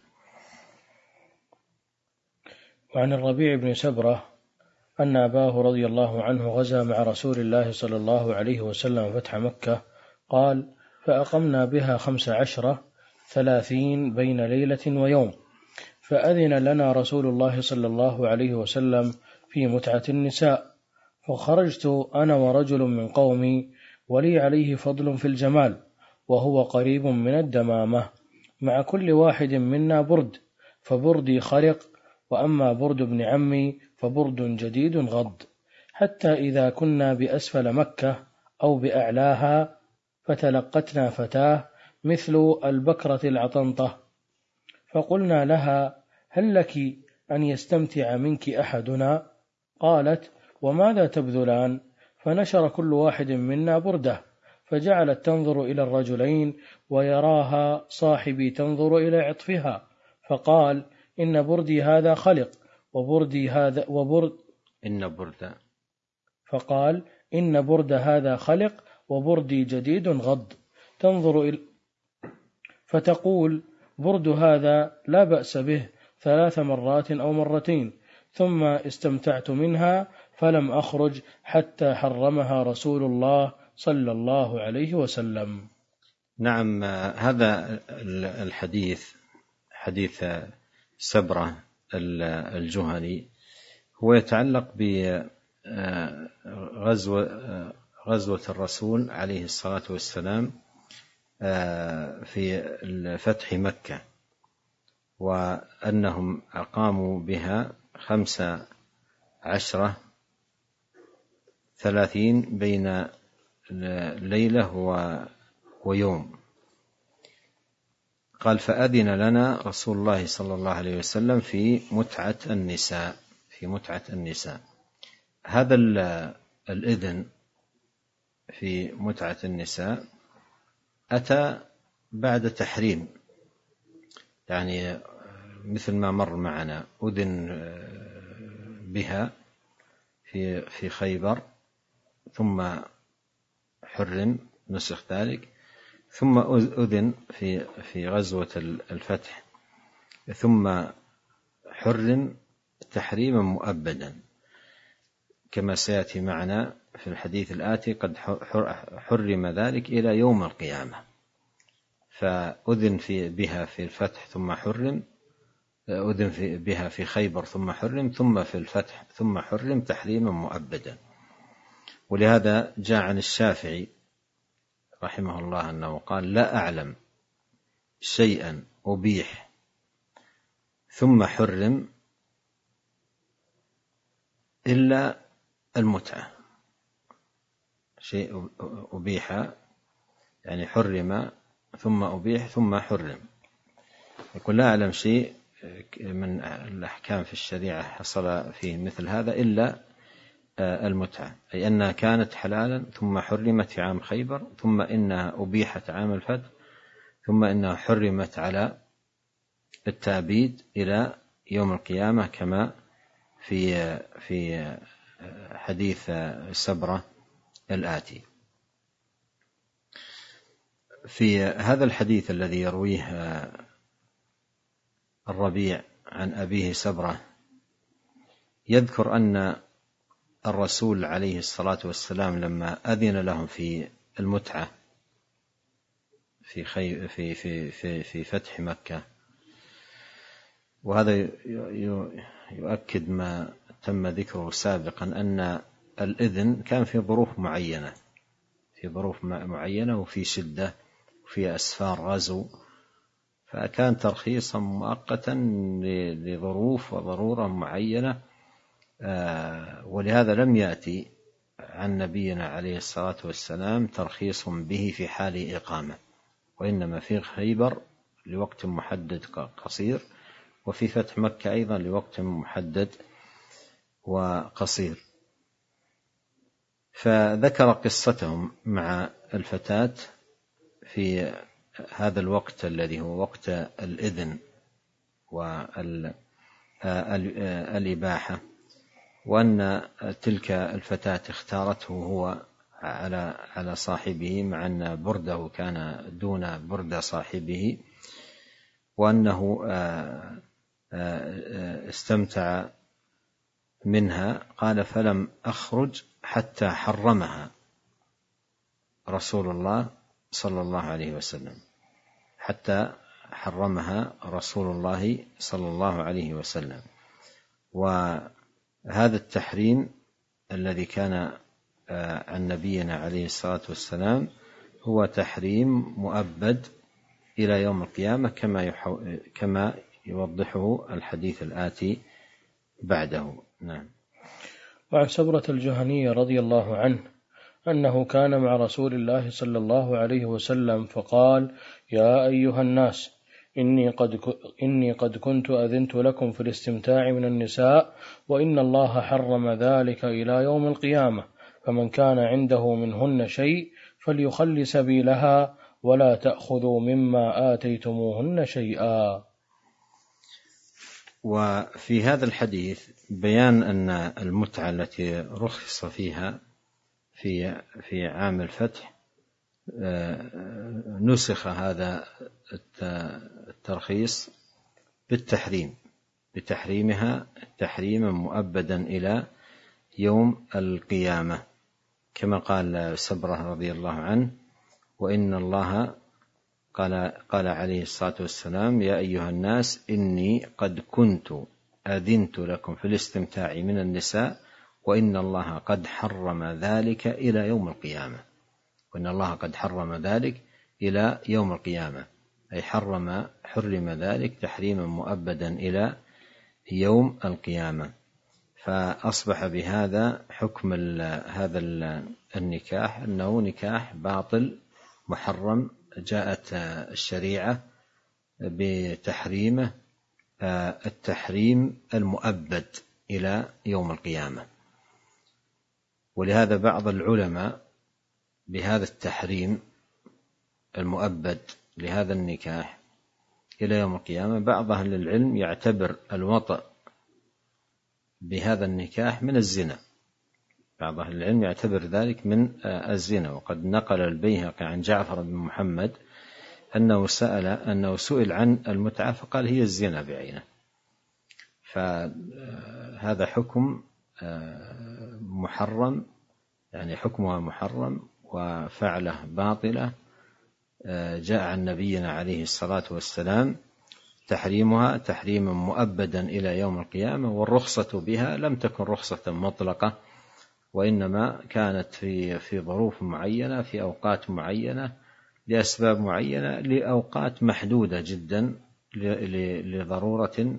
وعن الربيع بن سبرة أن أباه رضي الله عنه غزا مع رسول الله صلى الله عليه وسلم فتح مكة، قال: فأقمنا بها خمس عشرة ثلاثين بين ليلة ويوم، فأذن لنا رسول الله صلى الله عليه وسلم في متعة النساء، فخرجت أنا ورجل من قومي ولي عليه فضل في الجمال، وهو قريب من الدمامة، مع كل واحد منا برد، فبردي خرق، وأما برد ابن عمي فبرد جديد غض، حتى إذا كنا بأسفل مكة أو بأعلاها فتلقتنا فتاة مثل البكرة العطنطة، فقلنا لها: هل لك أن يستمتع منك أحدنا؟ قالت: وماذا تبذلان؟ فنشر كل واحد منا برده، فجعلت تنظر إلى الرجلين ويراها صاحبي تنظر إلى عطفها، فقال: إن بردي هذا خلق، وبردي هذا وبرد إن برد فقال: إن برد هذا خلق، وبردي جديد غض، تنظر إلى فتقول: برد هذا لا بأس به، ثلاث مرات أو مرتين، ثم استمتعت منها فلم أخرج حتى حرمها رسول الله صلى الله عليه وسلم. نعم. هذا الحديث حديث سبرة الجهني هو يتعلق بغزوة غزوة الرسول عليه الصلاة والسلام في فتح مكة، وأنهم أقاموا بها خمس عشرة ثلاثين بين ليلة ويوم. قال: فأذن لنا رسول الله صلى الله عليه وسلم في متعة النساء في متعة النساء هذا الإذن في متعة النساء أتى بعد تحريم، يعني مثل ما مر معنا أذن بها في في خيبر، ثم حرم نسخ ذلك، ثم أذن في في غزوة الفتح، ثم حرم تحريما مؤبدا، كما سيأتي معنا في الحديث الآتي قد حرم ذلك إلى يوم القيامة. فأذن في بها في الفتح ثم حرم، أذن في بها في خيبر ثم حرم، ثم في الفتح ثم حرم تحريما مؤبدا. ولهذا جاء عن الشافعي رحمه الله أنه قال: لا أعلم شيئا أبيح ثم حرم إلا المتعة. شيء أبيح يعني حرم ثم أبيح ثم حرم، يقول: لا أعلم شيء من الأحكام في الشريعة حصل فيه مثل هذا إلا المتعة، أي أنها كانت حلالا ثم حرمت في عام خيبر، ثم إنها أبيحت عام الفتح، ثم إنها حرمت على التأبيد إلى يوم القيامة، كما في في حديث سبرة الآتي. في هذا الحديث الذي يرويه الربيع عن أبيه سبرة يذكر أن الرسول عليه الصلاة والسلام لما أذن لهم في المتعة في خي في في في في فتح مكة، وهذا يؤكد ما تم ذكره سابقا أن الإذن كان في ظروف معينة في ظروف معينة وفي شدة وفي أسفار غزو، فكان ترخيصا مؤقتا لظروف وضرورة معينة، ولهذا لم يأتي عن نبينا عليه الصلاة والسلام ترخيص به في حال إقامة، وإنما في خيبر لوقت محدد قصير، وفي فتح مكة أيضا لوقت محدد وقصير. فذكر قصتهم مع الفتاة في هذا الوقت الذي هو وقت الإذن والإباحة، وأن تلك الفتاة اختارته هو على على صاحبه، مع أن برده كان دون برد صاحبه، وأنه استمتع منها. قال: فلم أخرج حتى حرمها رسول الله صلى الله عليه وسلم حتى حرمها رسول الله صلى الله عليه وسلم. وهذا التحريم الذي كان عن نبينا عليه الصلاة والسلام هو تحريم مؤبد إلى يوم القيامة، كما كما يوضحه الحديث الآتي بعده. نعم. وعن سبرة الجهني رضي الله عنه أنه كان مع رسول الله صلى الله عليه وسلم فقال: يا أيها الناس، إني قد, إني قد كنت أذنت لكم في الاستمتاع من النساء، وإن الله حرم ذلك إلى يوم القيامة، فمن كان عنده منهن شيء فليخل سبيلها، ولا تأخذوا مما آتيتموهن شيئا. وفي هذا الحديث بيان أن المتعة التي رخص فيها في في عام الفتح نسخ هذا الترخيص بالتحريم بتحريمها تحريما مؤبدا إلى يوم القيامة، كما قال سبرة رضي الله عنه: وإن الله قال, قال عليه الصلاة والسلام: يا أيها الناس، إني قد كنت أذنت لكم في الاستمتاع من النساء، وإن الله قد حرم ذلك إلى يوم القيامة. وإن الله قد حرم ذلك إلى يوم القيامة، أي حرم حرم ذلك تحريما مؤبدا إلى يوم القيامة. فأصبح بهذا حكم هذا النكاح أنه نكاح باطل محرم، جاءت الشريعة بتحريمه التحريم المؤبد إلى يوم القيامة. ولهذا بعض العلماء بهذا التحريم المؤبد لهذا النكاح إلى يوم القيامة، بعض أهل العلم يعتبر الوطأ بهذا النكاح من الزنا، بعض أهل العلم يعتبر ذلك من الزنا. وقد نقل البيهقي عن جعفر بن محمد أنه سأل أنه سئل عن المتعة فقال: هي الزنا بعينه. فهذا حكم محرم، يعني حكمها محرم وفعله باطلة، جاء عن نبينا عليه الصلاة والسلام تحريمها تحريما مؤبدا إلى يوم القيامة. والرخصة بها لم تكن رخصة مطلقة، وإنما كانت في في ظروف معينة، في أوقات معينة، لأسباب معينة، لأوقات محدودة جدا، لضرورة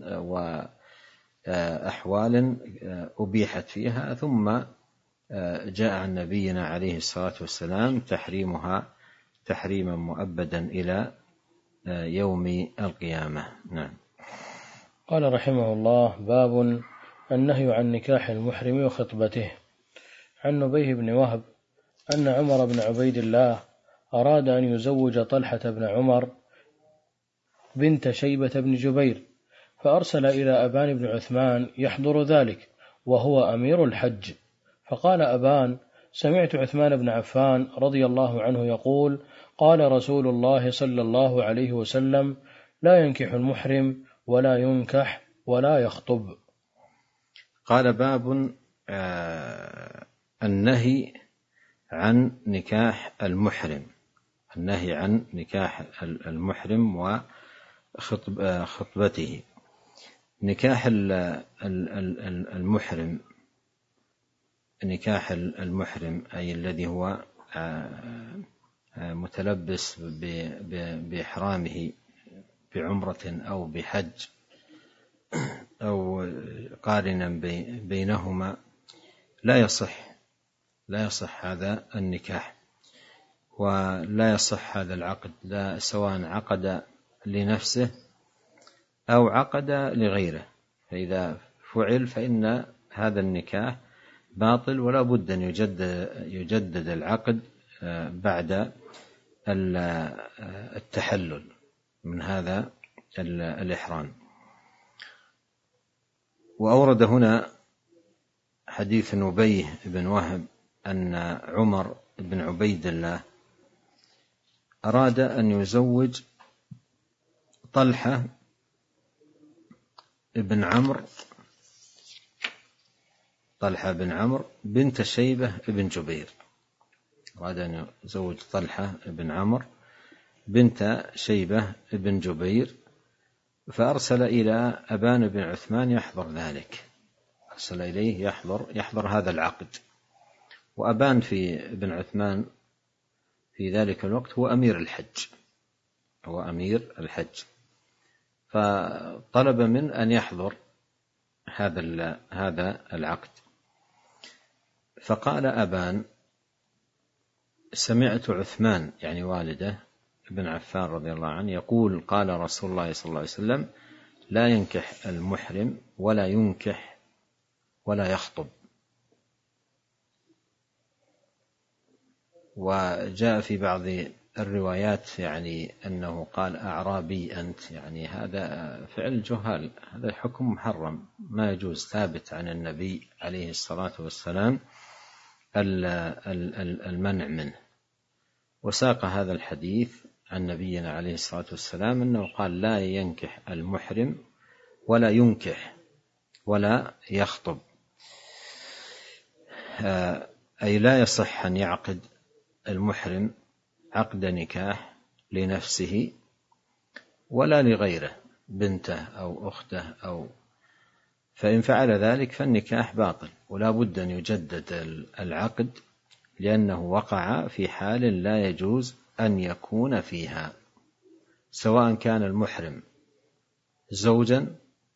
وأحوال أبيحت فيها، ثم جاء عن نبينا عليه الصلاة والسلام تحريمها تحريما مؤبدا إلى يوم القيامة. نعم. قال رحمه الله: باب النهي عن نكاح المحرم وخطبته. عن نبيه بن وهب أن عمر بن عبيد الله أراد أن يزوج طلحة بن عمر بنت شيبة بن جبير، فأرسل إلى أبان بن عثمان يحضر ذلك وهو أمير الحج، فقال أبان: سمعت عثمان بن عفان رضي الله عنه يقول: قال رسول الله صلى الله عليه وسلم: لا ينكح المحرم ولا ينكح ولا يخطب. قال: باب آه النهي عن نكاح المحرم، النهي عن نكاح المحرم وخطبته. نكاح المحرم نكاح المحرم أي الذي هو متلبس بإحرامه بعمرة أو بحج أو قارنا بينهما لا يصح لا يصح هذا النكاح ولا يصح هذا العقد، لا سواء عقد لنفسه أو عقد لغيره، فإذا فعل فإن هذا النكاح باطل ولا بد أن يجدد, يجدد العقد بعد التحلل من هذا الإحرام. وأورد هنا حديث نبيه بن وهب أن عمر بن عبيد الله أراد أن يزوج طلحة بن عمرو طلحة بن عمرو بنت شيبة بن جبير، أراد أن يزوج طلحة بن عمرو بنت شيبة بن جبير، فأرسل إلى أبان بن عثمان يحضر ذلك، أرسل إليه يحضر يحضر هذا العقد. وأبان في بن عثمان في ذلك الوقت هو أمير الحج هو أمير الحج فطلب من أن يحضر هذا هذا العقد. فقال أبان: سمعت عثمان يعني والده ابن عفان رضي الله عنه يقول: قال رسول الله صلى الله عليه وسلم: لا ينكح المحرم ولا ينكح ولا يخطب. وجاء في بعض الروايات يعني أنه قال: أعرابي أنت، يعني هذا فعل جهال، هذا حكم محرم ما يجوز، ثابت عن النبي عليه الصلاة والسلام المنع منه. وساق هذا الحديث عن نبينا عليه الصلاة والسلام أنه قال: لا ينكح المحرم ولا ينكح ولا يخطب، أي لا يصح أن يعقد المحرم عقد نكاح لنفسه ولا لغيره، بنته أو أخته أو، فإن فعل ذلك فالنكاح باطل ولا بد أن يجدد العقد، لأنه وقع في حال لا يجوز أن يكون فيها، سواء كان المحرم زوجا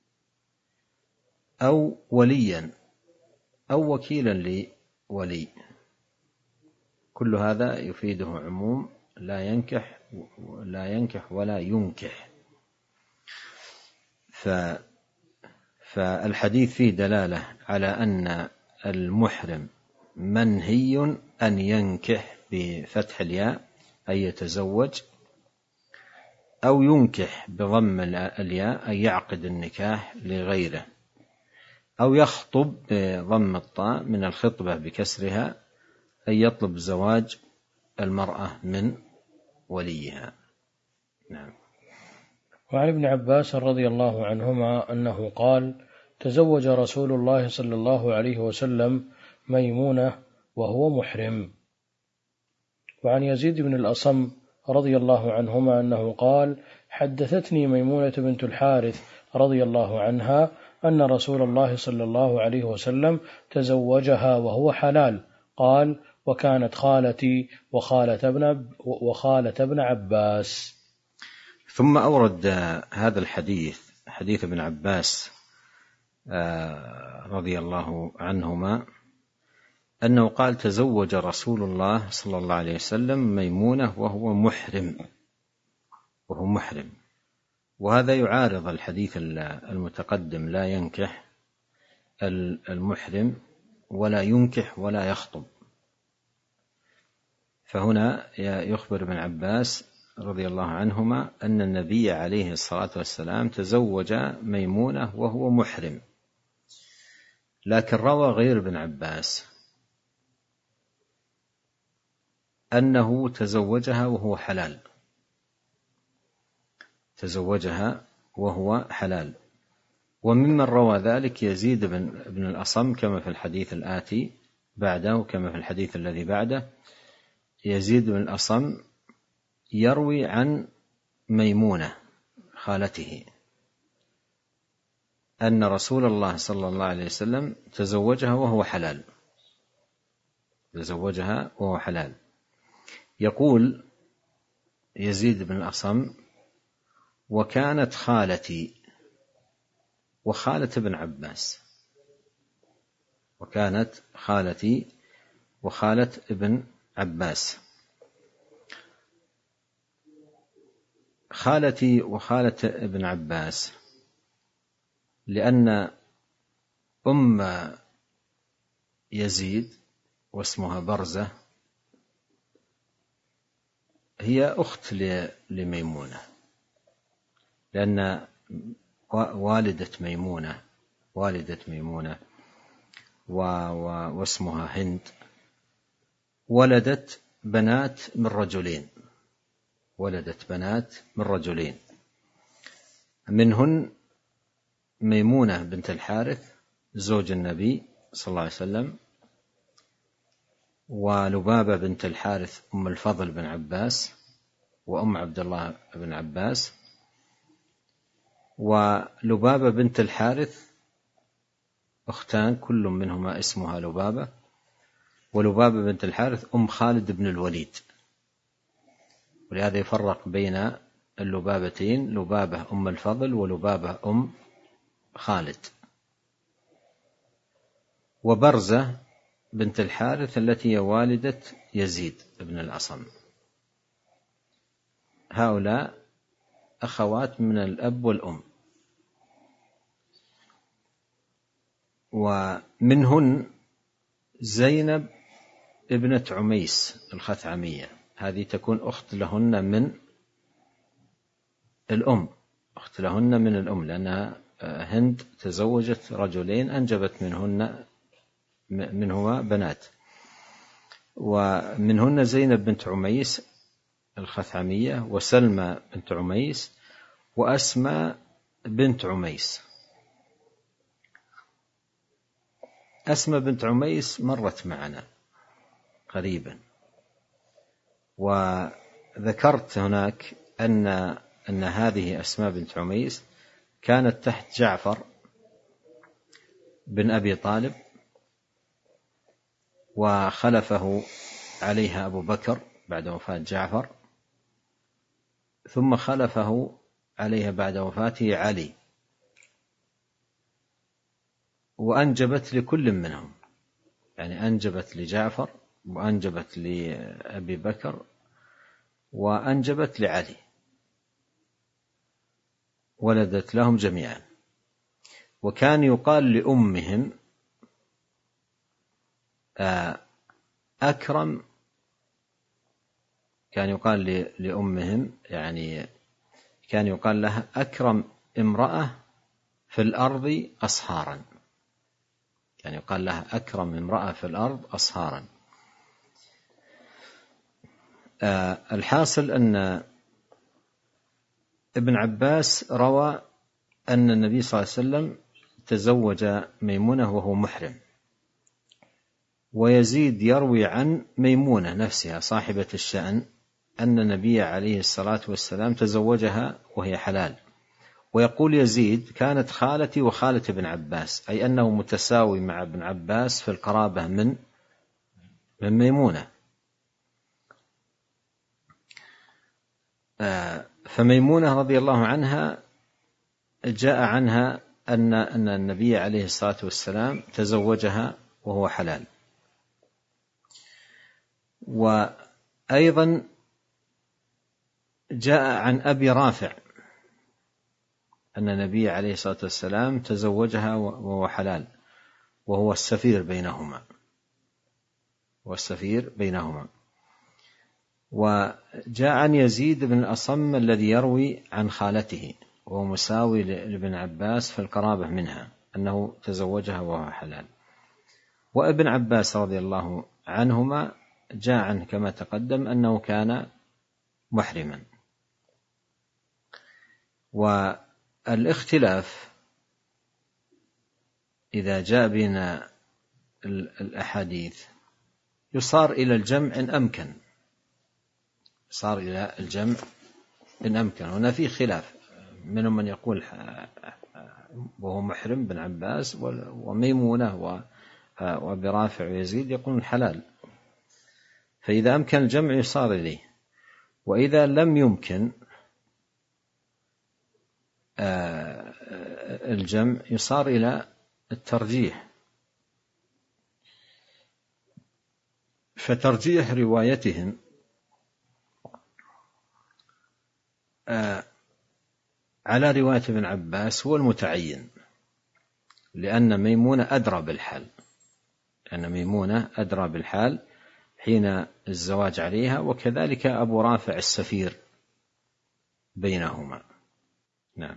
أو وليا أو وكيلا لولي، كل هذا يفيده عموم لا ينكح لا ينكح ولا ينكح. فالحديث فيه دلالة على أن المحرم منهي أن ينكح بفتح الياء أي يتزوج، أو ينكح بضم الياء أي يعقد النكاح لغيره، أو يخطب بضم الطاء من الخطبة بكسرها أي يطلب زواج المرأة من وليها. نعم. وعن ابن عباس رضي الله عنهما أنه قال: تزوج رسول الله صلى الله عليه وسلم ميمونة وهو محرم. وعن يزيد بن الأصم رضي الله عنهما أنه قال: حدثتني ميمونة بنت الحارث رضي الله عنها أن رسول الله صلى الله عليه وسلم تزوجها وهو حلال. قال: وكانت خالتي وخالة ابن, وخالة ابن عباس. ثم أورد هذا الحديث حديث ابن عباس رضي الله عنهما أنه قال: تزوج رسول الله صلى الله عليه وسلم ميمونة وهو محرم وهو محرم وهذا يعارض الحديث المتقدم: لا ينكح المحرم ولا ينكح ولا يخطب. فهنا يخبر ابن عباس رضي الله عنهما أن النبي عليه الصلاة والسلام تزوج ميمونة وهو محرم، لكن روى غير ابن عباس أنه تزوجها وهو حلال تزوجها وهو حلال وممن روى ذلك يزيد بن الأصم كما في الحديث الآتي بعده وكما في الحديث الذي بعده. يزيد بن الأصم يروي عن ميمونة خالته أن رسول الله صلى الله عليه وسلم تزوجها وهو حلال، تزوجها وهو حلال. يقول يزيد بن الأصم: وكانت خالتي وخالة ابن عباس، وكانت خالتي وخالة ابن عباس. خالتي وخالة ابن عباس لأن أم يزيد واسمها برزة هي أخت لميمونة، لأن والدة ميمونة والدة ميمونة واسمها هند ولدت بنات من رجلين ولدت بنات من رجلين منهن ميمونة بنت الحارث زوج النبي صلى الله عليه وسلم، ولبابة بنت الحارث أم الفضل بن عباس وأم عبد الله بن عباس. ولبابة بنت الحارث أختان كل منهما اسمها لبابة، ولبابة بنت الحارث أم خالد بن الوليد، ولهذا يفرق بين اللبابتين: لبابة أم الفضل ولبابة أم خالد. وبرزة بنت الحارث التي هي والدة يزيد بن الأصم. هؤلاء أخوات من الأب والأم. ومنهن زينب ابنة عميس الخثعمية، هذه تكون أخت لهن من الأم أخت لهن من الأم لأنها هند تزوجت رجلين أنجبت منهن منهما بنات. ومنهن زينب بنت عميس الخثعمية، وسلمى بنت عميس، وأسماء بنت عميس. أسماء بنت عميس مرت معنا قريبا، وذكرت هناك أن أن هذه أسماء بنت عميس كانت تحت جعفر بن أبي طالب، وخلفه عليها أبو بكر بعد وفاة جعفر، ثم خلفه عليها بعد وفاته علي، وأنجبت لكل منهم، يعني أنجبت لجعفر وأنجبت لأبي بكر وأنجبت لعلي، ولدت لهم جميعا. وكان يقال لأمهم أكرم كان يقال لأمهم يعني كان يقال لها أكرم امرأة في الأرض أصهارا، يعني يقال لها أكرم امرأة في الأرض أصهارا. الحاصل أن ابن عباس روى أن النبي صلى الله عليه وسلم تزوج ميمونة وهو محرم، ويزيد يروي عن ميمونة نفسها صاحبة الشأن أن النبي عليه الصلاة والسلام تزوجها وهي حلال. ويقول يزيد: كانت خالتي وخالة ابن عباس، أي أنه متساوي مع ابن عباس في القرابة من من ميمونة. فميمونة رضي الله عنها جاء عنها أن أن النبي عليه الصلاة والسلام تزوجها وهو حلال. وأيضا جاء عن أبي رافع أن النبي عليه الصلاة والسلام تزوجها وهو حلال، وهو السفير بينهما والسفير بينهما. وجاء عن يزيد بن الأصم الذي يروي عن خالته وهو مساوي لابن عباس في القرابة منها أنه تزوجها وهو حلال. وابن عباس رضي الله عنهما جاء عنه كما تقدم أنه كان محرما. والاختلاف إذا جاء بين الأحاديث يصار إلى الجمع إن أمكن صار إلى الجمع إن أمكن. هنا في خلاف، منهم من يقول وهو محرم بن عباس وميمونة وبرافع ويزيد يقولون حلال. فإذا أمكن الجمع يصار إليه، وإذا لم يمكن الجمع يصار إلى الترجيح. فترجيح روايتهم على رواية ابن عباس هو المتعين، لأن ميمونة أدرى بالحال، لأن ميمونة أدرى بالحال حين الزواج عليها، وكذلك أبو رافع السفير بينهما. نعم.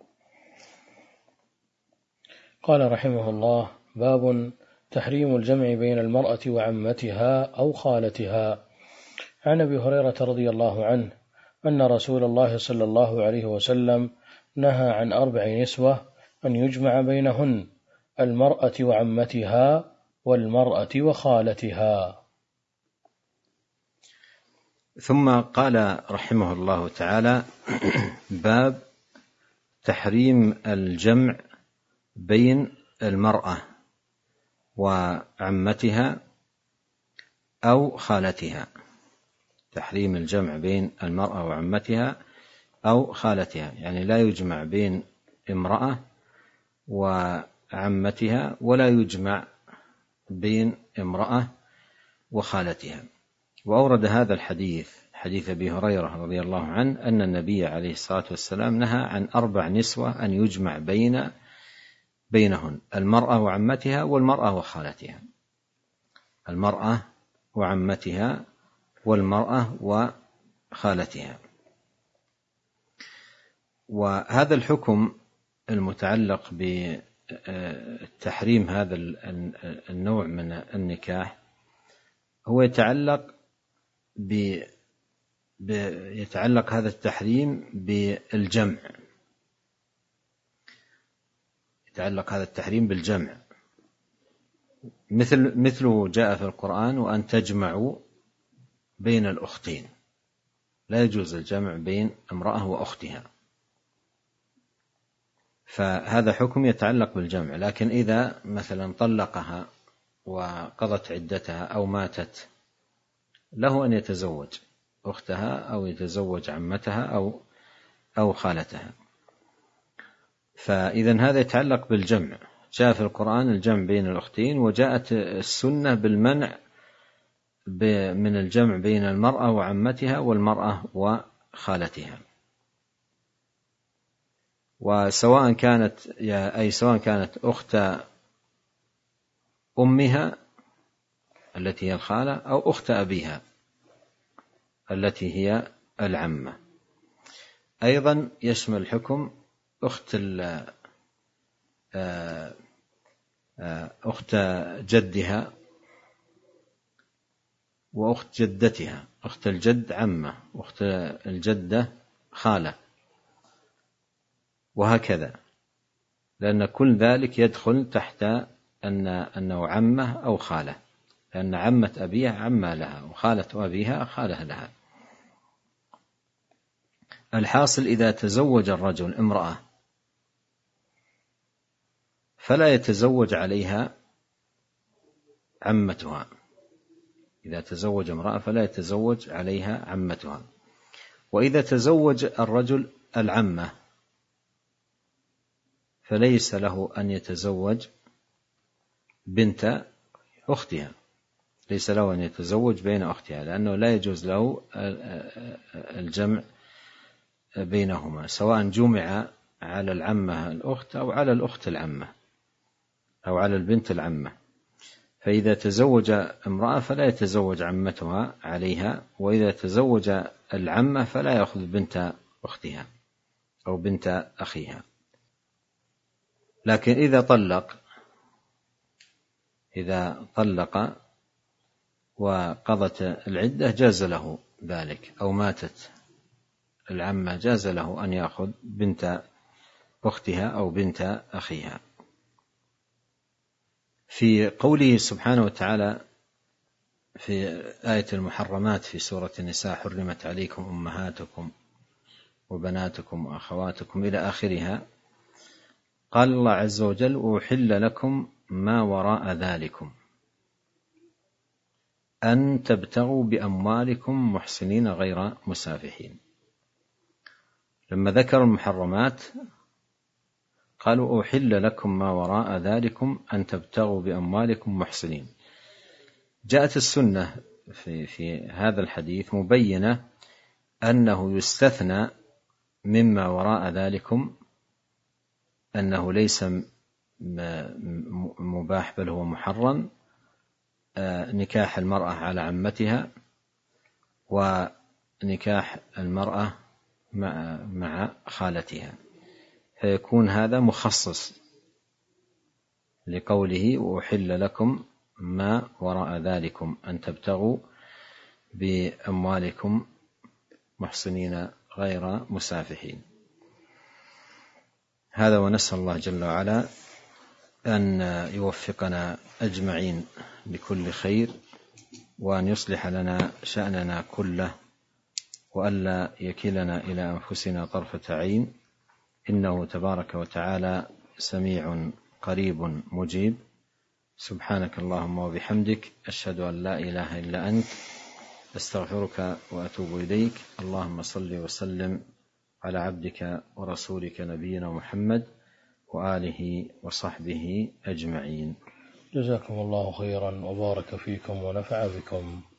قال رحمه الله: باب تحريم الجمع بين المرأة وعمتها أو خالتها. عن أبي هريرة رضي الله عنه أن رسول الله صلى الله عليه وسلم نهى عن أربع نسوة أن يجمع بينهن: المرأة وعمتها، والمرأة وخالتها. ثم قال رحمه الله تعالى: باب تحريم الجمع بين المرأة وعمتها أو خالتها. تحريم الجمع بين المرأة وعمتها أو خالتها، يعني لا يجمع بين امرأة وعمتها، ولا يجمع بين امرأة وخالتها. وأورد هذا الحديث حديث أبي هريرة رضي الله عنه أن النبي عليه الصلاة والسلام نهى عن أربع نسوة أن يجمع بين بينهن: المرأة وعمتها، والمرأة وخالتها. المرأة وعمتها، والمرأة وخالتها. وهذا الحكم المتعلق بتحريم هذا النوع من النكاح هو يتعلق ب يتعلق هذا التحريم بالجمع، يتعلق هذا التحريم بالجمع، مثل مثله جاء في القرآن: وأن تجمعوا بين الأختين. لا يجوز الجمع بين امرأة وأختها، فهذا حكم يتعلق بالجمع. لكن إذا مثلا طلقها وقضت عدتها أو ماتت، له أن يتزوج أختها أو يتزوج عمتها أو أو خالتها. فإذن هذا يتعلق بالجمع. جاء في القرآن الجمع بين الأختين، وجاءت السنة بالمنع من الجمع بين المرأة وعمتها والمرأة وخالتها. وسواء كانت أي سواء كانت أخت أمها التي هي الخالة أو أخت أبيها التي هي العمة. أيضا يشمل الحكم أخت أخت جدها وأخت جدتها. أخت الجد عمة، أخت الجدة خالة، وهكذا، لأن كل ذلك يدخل تحت أن أنه عمة أو خالة، لأن عمة أبيها عمة لها، وخالة أبيها خالة لها. الحاصل إذا تزوج الرجل امرأة فلا يتزوج عليها عمتها. إذا تزوج امرأة فلا يتزوج عليها عمتها. وإذا تزوج الرجل العمة فليس له أن يتزوج بنت أختها، ليس له أن يتزوج بين أختها، لأنه لا يجوز له الجمع بينهما، سواء جمع على العمة الأخت أو على الأخت العمة أو على البنت العمة. فإذا تزوج امرأة فلا يتزوج عمتها عليها، وإذا تزوج العمة فلا يأخذ بنت أختها أو بنت أخيها. لكن إذا طلق إذا طلق وقضت العدة جاز له ذلك، أو ماتت العمة جاز له أن يأخذ بنت أختها أو بنت أخيها. في قوله سبحانه وتعالى في آية المحرمات في سورة النساء: حرمت عليكم أمهاتكم وبناتكم وأخواتكم إلى آخرها، قال الله عز وجل: أحل لكم ما وراء ذلكم أن تبتغوا بأموالكم محسنين غير مسافحين. لما ذكر المحرمات قالوا: أحل لكم ما وراء ذلكم أن تبتغوا بأموالكم محسنين. جاءت السنة في, في هذا الحديث مبينة أنه يستثنى مما وراء ذلكم، أنه ليس مباح بل هو محرم، نكاح المرأة على عمتها ونكاح المرأة مع خالتها، فيكون هذا مخصص لقوله: وأحل لكم ما وراء ذلكم أن تبتغوا بأموالكم محسنين غير مسافحين. هذا، ونسأل الله جل وعلا أن يوفقنا أجمعين لكل خير، وأن يصلح لنا شأننا كله، وألا يكلنا إلى أنفسنا طرفة عين، إنه تبارك وتعالى سميع قريب مجيب. سبحانك اللهم وبحمدك، أشهد أن لا إله إلا أنت، أستغفرك وأتوب إليك. اللهم صل وسلم على عبدك ورسولك نبينا محمد وآله وصحبه أجمعين. جزاكم الله خيرا وبارك فيكم ونفع بكم.